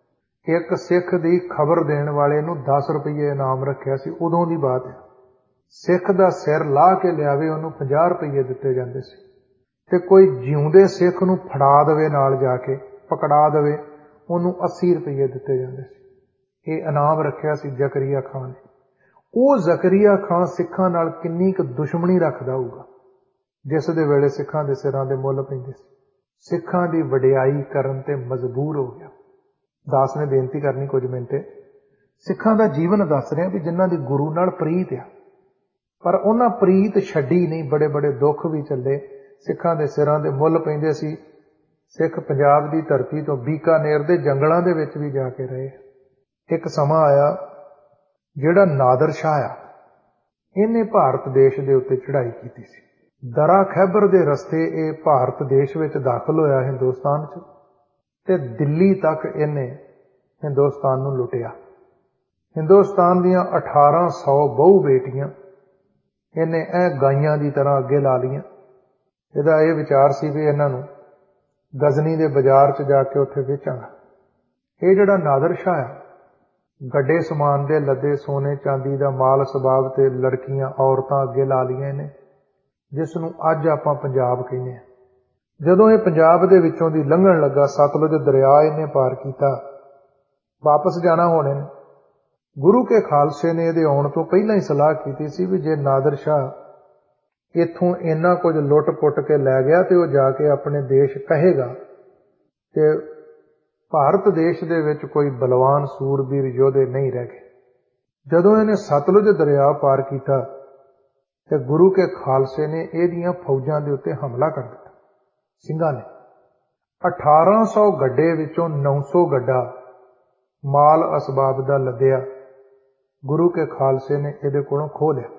ਇੱਕ ਸਿੱਖ ਦੀ ਖਬਰ ਦੇਣ ਵਾਲੇ ਨੂੰ 10 ਰੁਪਏ ਇਨਾਮ ਰੱਖਿਆ ਸੀ। ਉਦੋਂ ਦੀ ਬਾਤ ਹੈ। ਸਿੱਖ ਦਾ ਸਿਰ ਲਾਹ ਕੇ ਲਿਆਵੇ ਉਹਨੂੰ 50 ਰੁਪਏ ਦਿੱਤੇ ਜਾਂਦੇ ਸੀ, ਤੇ ਕੋਈ ਜਿਉਂਦੇ ਸਿੱਖ ਨੂੰ ਫੜਾ ਦੇਵੇ, ਨਾਲ ਜਾ ਕੇ ਪਕੜਾ ਦੇਵੇ, ਉਹਨੂੰ 80 ਰੁਪਏ ਦਿੱਤੇ ਜਾਂਦੇ ਸੀ। ਇਹ ਇਨਾਮ ਰੱਖਿਆ ਸੀ ਜ਼ਕਰੀਆ ਖਾਨ ਨੇ। ਉਹ ਜ਼ਕਰੀਆ ਖਾਨ ਸਿੱਖਾਂ ਨਾਲ ਕਿੰਨੀ ਕੁ ਦੁਸ਼ਮਣੀ ਰੱਖਦਾ ਹੋਊਗਾ, ਜਿਸ ਦੇ ਵੇਲੇ ਸਿੱਖਾਂ ਦੇ ਸਿਰਾਂ ਦੇ ਮੁੱਲ ਪੈਂਦੇ ਸੀ। ਸਿੱਖਾਂ ਦੀ ਵਡਿਆਈ ਕਰਨ ਤੇ ਮਜਬੂਰ ਹੋ ਗਿਆ। ਦਾਸ ਨੇ ਬੇਨਤੀ ਕਰਨੀ ਕੁਝ ਮਿੰਟ, ਸਿੱਖਾਂ ਦਾ ਜੀਵਨ ਦੱਸ ਰਿਹਾ ਵੀ ਜਿਨ੍ਹਾਂ ਦੀ ਗੁਰੂ ਨਾਲ ਪ੍ਰੀਤ ਆ, ਪਰ ਉਹਨਾਂ ਪ੍ਰੀਤ ਛੱਡੀ ਨਹੀਂ। ਬੜੇ ਬੜੇ ਦੁੱਖ ਵੀ ਚੱਲੇ, ਸਿੱਖਾਂ ਦੇ ਸਿਰਾਂ ਦੇ ਮੁੱਲ ਪੈਂਦੇ ਸੀ। ਸਿੱਖ ਪੰਜਾਬ ਦੀ ਧਰਤੀ ਤੋਂ ਬੀਕਾਨੇਰ ਦੇ ਜੰਗਲਾਂ ਦੇ ਵਿੱਚ ਵੀ ਜਾ ਕੇ ਰਹੇ। ਇੱਕ ਸਮਾਂ ਆਇਆ ਜਿਹੜਾ ਨਾਦਰ ਸ਼ਾਹ ਆ, ਇਹਨੇ ਭਾਰਤ ਦੇਸ਼ ਦੇ ਉੱਤੇ ਚੜ੍ਹਾਈ ਕੀਤੀ ਸੀ। ਦਰਾ ਖੈਬਰ ਦੇ ਰਸਤੇ ਇਹ ਭਾਰਤ ਦੇਸ਼ ਵਿੱਚ ਦਾਖਲ ਹੋਇਆ, ਹਿੰਦੁਸਤਾਨ 'ਚ, ਤੇ ਦਿੱਲੀ ਤੱਕ ਇਹਨੇ ਹਿੰਦੁਸਤਾਨ ਨੂੰ ਲੁੱਟਿਆ। ਹਿੰਦੁਸਤਾਨ ਦੀਆਂ 1800 ਬਹੂ ਬੇਟੀਆਂ ਇਹਨੇ ਗਾਈਆਂ ਦੀ ਤਰ੍ਹਾਂ ਅੱਗੇ ਲਾ ਲਈਆਂ। ਇਹਦਾ ਇਹ ਵਿਚਾਰ ਸੀ ਵੀ ਇਹਨਾਂ ਨੂੰ ਗਜ਼ਨੀ ਦੇ ਬਾਜ਼ਾਰ 'ਚ ਜਾ ਕੇ ਉੱਥੇ ਵੇਚਾਂਗਾ। ਇਹ ਜਿਹੜਾ ਨਾਦਰ ਸ਼ਾਹ ਆ, ਗੱਡੇ ਸਮਾਨ ਦੇ ਲੱਦੇ, ਸੋਨੇ ਚਾਂਦੀ ਦਾ ਮਾਲ ਸਬਾਬ ਤੇ ਲੜਕੀਆਂ ਔਰਤਾਂ ਅੱਗੇ ਲਾ ਲਈਆਂ ਇਹਨੇ, ਜਿਸ ਨੂੰ ਅੱਜ ਆਪਾਂ ਪੰਜਾਬ ਕਹਿੰਦੇ ਹਾਂ। ਜਦੋਂ ਇਹ ਪੰਜਾਬ ਦੇ ਵਿੱਚੋਂ ਦੀ ਲੰਘਣ ਲੱਗਾ, ਸਤਲੁਜ ਦਰਿਆ ਇਹਨੇ ਪਾਰ ਕੀਤਾ, ਵਾਪਸ ਜਾਣਾ ਹੋਣੇ ਨੇ। ਗੁਰੂ ਕੇ ਖਾਲਸੇ ਨੇ ਇਹਦੇ ਆਉਣ ਤੋਂ ਪਹਿਲਾਂ ਹੀ ਸਲਾਹ ਕੀਤੀ ਸੀ ਵੀ ਜੇ ਨਾਦਰ ਸ਼ਾਹ ਇੱਥੋਂ ਇੰਨਾ ਕੁਝ ਲੁੱਟ ਪੁੱਟ ਕੇ ਲੈ ਗਿਆ ਤੇ ਉਹ ਜਾ ਕੇ ਆਪਣੇ ਦੇਸ਼ ਕਹੇਗਾ ਤੇ ਭਾਰਤ ਦੇਸ਼ ਦੇ ਵਿੱਚ ਕੋਈ ਬਲਵਾਨ ਸੂਰਬੀਰ ਯੋਧੇ ਨਹੀਂ ਰਹਿ ਗਏ। ਜਦੋਂ ਇਹਨੇ ਸਤਲੁਜ ਦਰਿਆ ਪਾਰ ਕੀਤਾ ਤੇ ਗੁਰੂ ਕੇ ਖਾਲਸੇ ਨੇ ਇਹਦੀਆਂ ਫੌਜਾਂ ਦੇ ਉੱਤੇ ਹਮਲਾ ਕਰ ਦਿੱਤਾ। ਸਿੰਘਾਂ ਨੇ 1800 ਗੱਡੇ ਵਿੱਚੋਂ 900 ਗੱਡਾ ਮਾਲ ਅਸਬਾਬ ਦਾ ਲੱਦਿਆ, ਗੁਰੂ ਕੇ ਖਾਲਸੇ ਨੇ ਇਹਦੇ ਕੋਲੋਂ ਖੋਹ ਲਿਆ।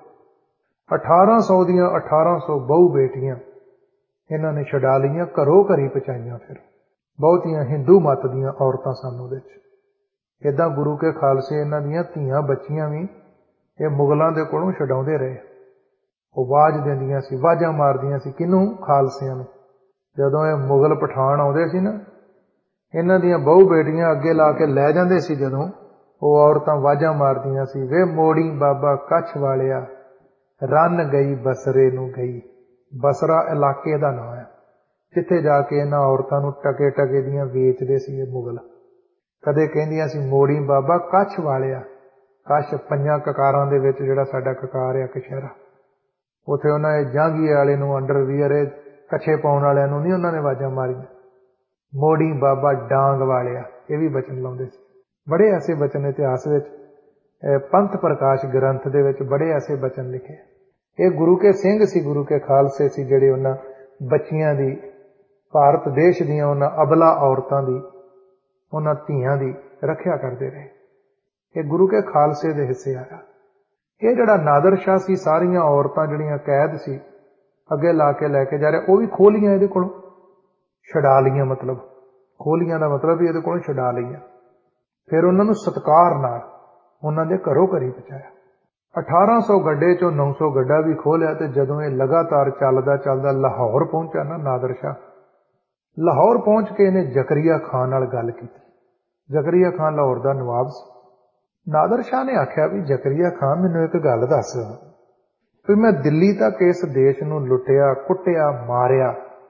1800 ਦੀਆਂ 1800 ਬਹੂ ਬੇਟੀਆਂ ਇਹਨਾਂ ਨੇ ਛਡਾ ਲਈਆਂ, ਘਰੋਂ ਘਰੀ ਪਹੁੰਚਾਈਆਂ। ਫਿਰ ਬਹੁਤੀਆਂ ਹਿੰਦੂ ਮੱਤ ਦੀਆਂ ਔਰਤਾਂ ਸਨ ਉਹਦੇ 'ਚ। ਏਦਾਂ ਗੁਰੂ ਕੇ ਖਾਲਸੇ ਇਹਨਾਂ ਦੀਆਂ ਧੀਆਂ ਬੱਚੀਆਂ ਵੀ ਇਹ ਮੁਗਲਾਂ ਦੇ ਕੋਲੋਂ ਛਡਾਉਂਦੇ ਰਹੇ। ਉਹ ਆਵਾਜ਼ ਦਿੰਦੀਆਂ ਸੀ, ਆਵਾਜ਼ਾਂ ਮਾਰਦੀਆਂ ਸੀ, ਕਿਹਨੂੰ? ਖਾਲਸਿਆਂ ਨੂੰ। ਜਦੋਂ ਇਹ ਮੁਗਲ ਪਠਾਨ ਆਉਂਦੇ ਸੀ ਨਾ, ਇਹਨਾਂ ਦੀਆਂ ਬਹੂ ਬੇਟੀਆਂ ਅੱਗੇ ਲਾ ਕੇ ਲੈ ਜਾਂਦੇ ਸੀ, ਜਦੋਂ ਉਹ ਔਰਤਾਂ ਆਵਾਜ਼ਾਂ ਮਾਰਦੀਆਂ ਸੀ, ਵੇ ਮੋੜੀ ਬਾਬਾ ਕੱਛ ਵਾਲਿਆ, ਰੰਨ ਗਈ ਬਸਰੇ ਨੂੰ ਗਈ। ਬਸਰਾ ਇਲਾਕੇ ਦਾ ਨਾਂ ਹੈ, ਜਿੱਥੇ ਜਾ ਕੇ ਇਹਨਾਂ ਔਰਤਾਂ ਨੂੰ ਟਕੇ ਟਕੇ ਦੀਆਂ ਵੇਚਦੇ ਸੀ ਇਹ ਮੁਗਲ। ਕਦੇ ਕਹਿੰਦੀਆਂ ਸੀ ਮੋੜੀ ਬਾਬਾ ਕੱਛ ਵਾਲਿਆ। ਕੱਛ 5 ਕਕਾਰਾਂ ਦੇ ਵਿੱਚ ਜਿਹੜਾ ਸਾਡਾ ਕਕਾਰ ਆ ਕਸ਼ਹਿਰਾ, ਉੱਥੇ ਉਹਨਾਂ ਇਹ ਜਾਂਘੀਏ ਵਾਲੇ ਨੂੰ, ਅੰਡਰਵੀਅਰ, ਇਹ ਕੱਛੇ ਪਾਉਣ ਵਾਲਿਆਂ ਨੂੰ ਨਹੀਂ ਉਹਨਾਂ ਨੇ ਆਵਾਜ਼ਾਂ ਮਾਰੀਆਂ। ਮੋੜੀ ਬਾਬਾ ਡਾਂਗ ਵਾਲਿਆ, ਇਹ ਵੀ ਬਚਨ ਲਾਉਂਦੇ ਸੀ। ਬੜੇ ਐਸੇ ਬਚਨ ਇਤਿਹਾਸ ਵਿੱਚ, ਪੰਥ ਪ੍ਰਕਾਸ਼ ਗ੍ਰੰਥ ਦੇ ਵਿੱਚ ਬੜੇ ਐਸੇ ਬਚਨ ਲਿਖੇ। ਇਹ ਗੁਰੂ ਕੇ ਸਿੰਘ ਸੀ, ਗੁਰੂ ਕੇ ਖਾਲਸੇ ਸੀ, ਜਿਹੜੇ ਉਹਨਾਂ ਬੱਚੀਆਂ ਦੀ, ਭਾਰਤ ਦੇਸ਼ ਦੀਆਂ ਉਹਨਾਂ ਅਬਲਾ ਔਰਤਾਂ ਦੀ, ਉਹਨਾਂ ਧੀਆਂ ਦੀ ਰੱਖਿਆ ਕਰਦੇ ਰਹੇ। ਇਹ ਗੁਰੂ ਕੇ ਖਾਲਸੇ ਦੇ ਹਿੱਸੇ ਆਇਆ। ਇਹ ਜਿਹੜਾ ਨਾਦਰ ਸ਼ਾਹ ਸੀ, ਸਾਰੀਆਂ ਔਰਤਾਂ ਜਿਹੜੀਆਂ ਕੈਦ ਸੀ ਅੱਗੇ ਲਾ ਕੇ ਲੈ ਕੇ ਜਾ ਰਿਹਾ, ਉਹ ਵੀ ਖੋਹ ਲਈਆਂ ਇਹਦੇ ਕੋਲੋਂ, ਛਡਾ ਲਈਆਂ। ਮਤਲਬ ਖੋਹ ਲਈਆਂ ਦਾ ਮਤਲਬ ਵੀ ਇਹਦੇ ਕੋਲੋਂ ਛਡਾ ਲਈਆਂ। ਫਿਰ ਉਹਨਾਂ ਨੂੰ ਸਤਿਕਾਰ ਨਾਲ ਉਹਨਾਂ ਦੇ ਘਰੋਂ ਘਰੀ ਪਹੁੰਚਾਇਆ। 1800 ਗੱਡੇ ਚੋਂ 900 ਗੱਡਾ ਵੀ ਖੋਹ ਲਿਆ। ਤੇ ਜਦੋਂ ਇਹ ਲਗਾਤਾਰ ਚੱਲਦਾ ਚੱਲਦਾ ਲਾਹੌਰ ਪਹੁੰਚਾ ਨਾ ਨਾਦਰ ਸ਼ਾਹ, ਲਾਹੌਰ ਪਹੁੰਚ ਕੇ ਇਹਨੇ ਜ਼ਕਰੀਆ ਖਾਨ ਨਾਲ ਗੱਲ ਕੀਤੀ। ਜ਼ਕਰੀਆ ਖਾਨ ਲਾਹੌਰ ਦਾ ਨਵਾਬ ਸੀ। ਨਾਦਰ ਸ਼ਾਹ ਨੇ ਆਖਿਆ ਵੀ ਜ਼ਕਰੀਆ ਖਾਨ, ਮੈਨੂੰ ਇੱਕ ਗੱਲ ਦੱਸ ਵੀ ਮੈਂ ਦਿੱਲੀ ਤੱਕ ਇਸ ਦੇਸ਼ ਨੂੰ ਲੁੱਟਿਆ, ਕੁੱਟਿਆ, ਮਾਰਿਆ,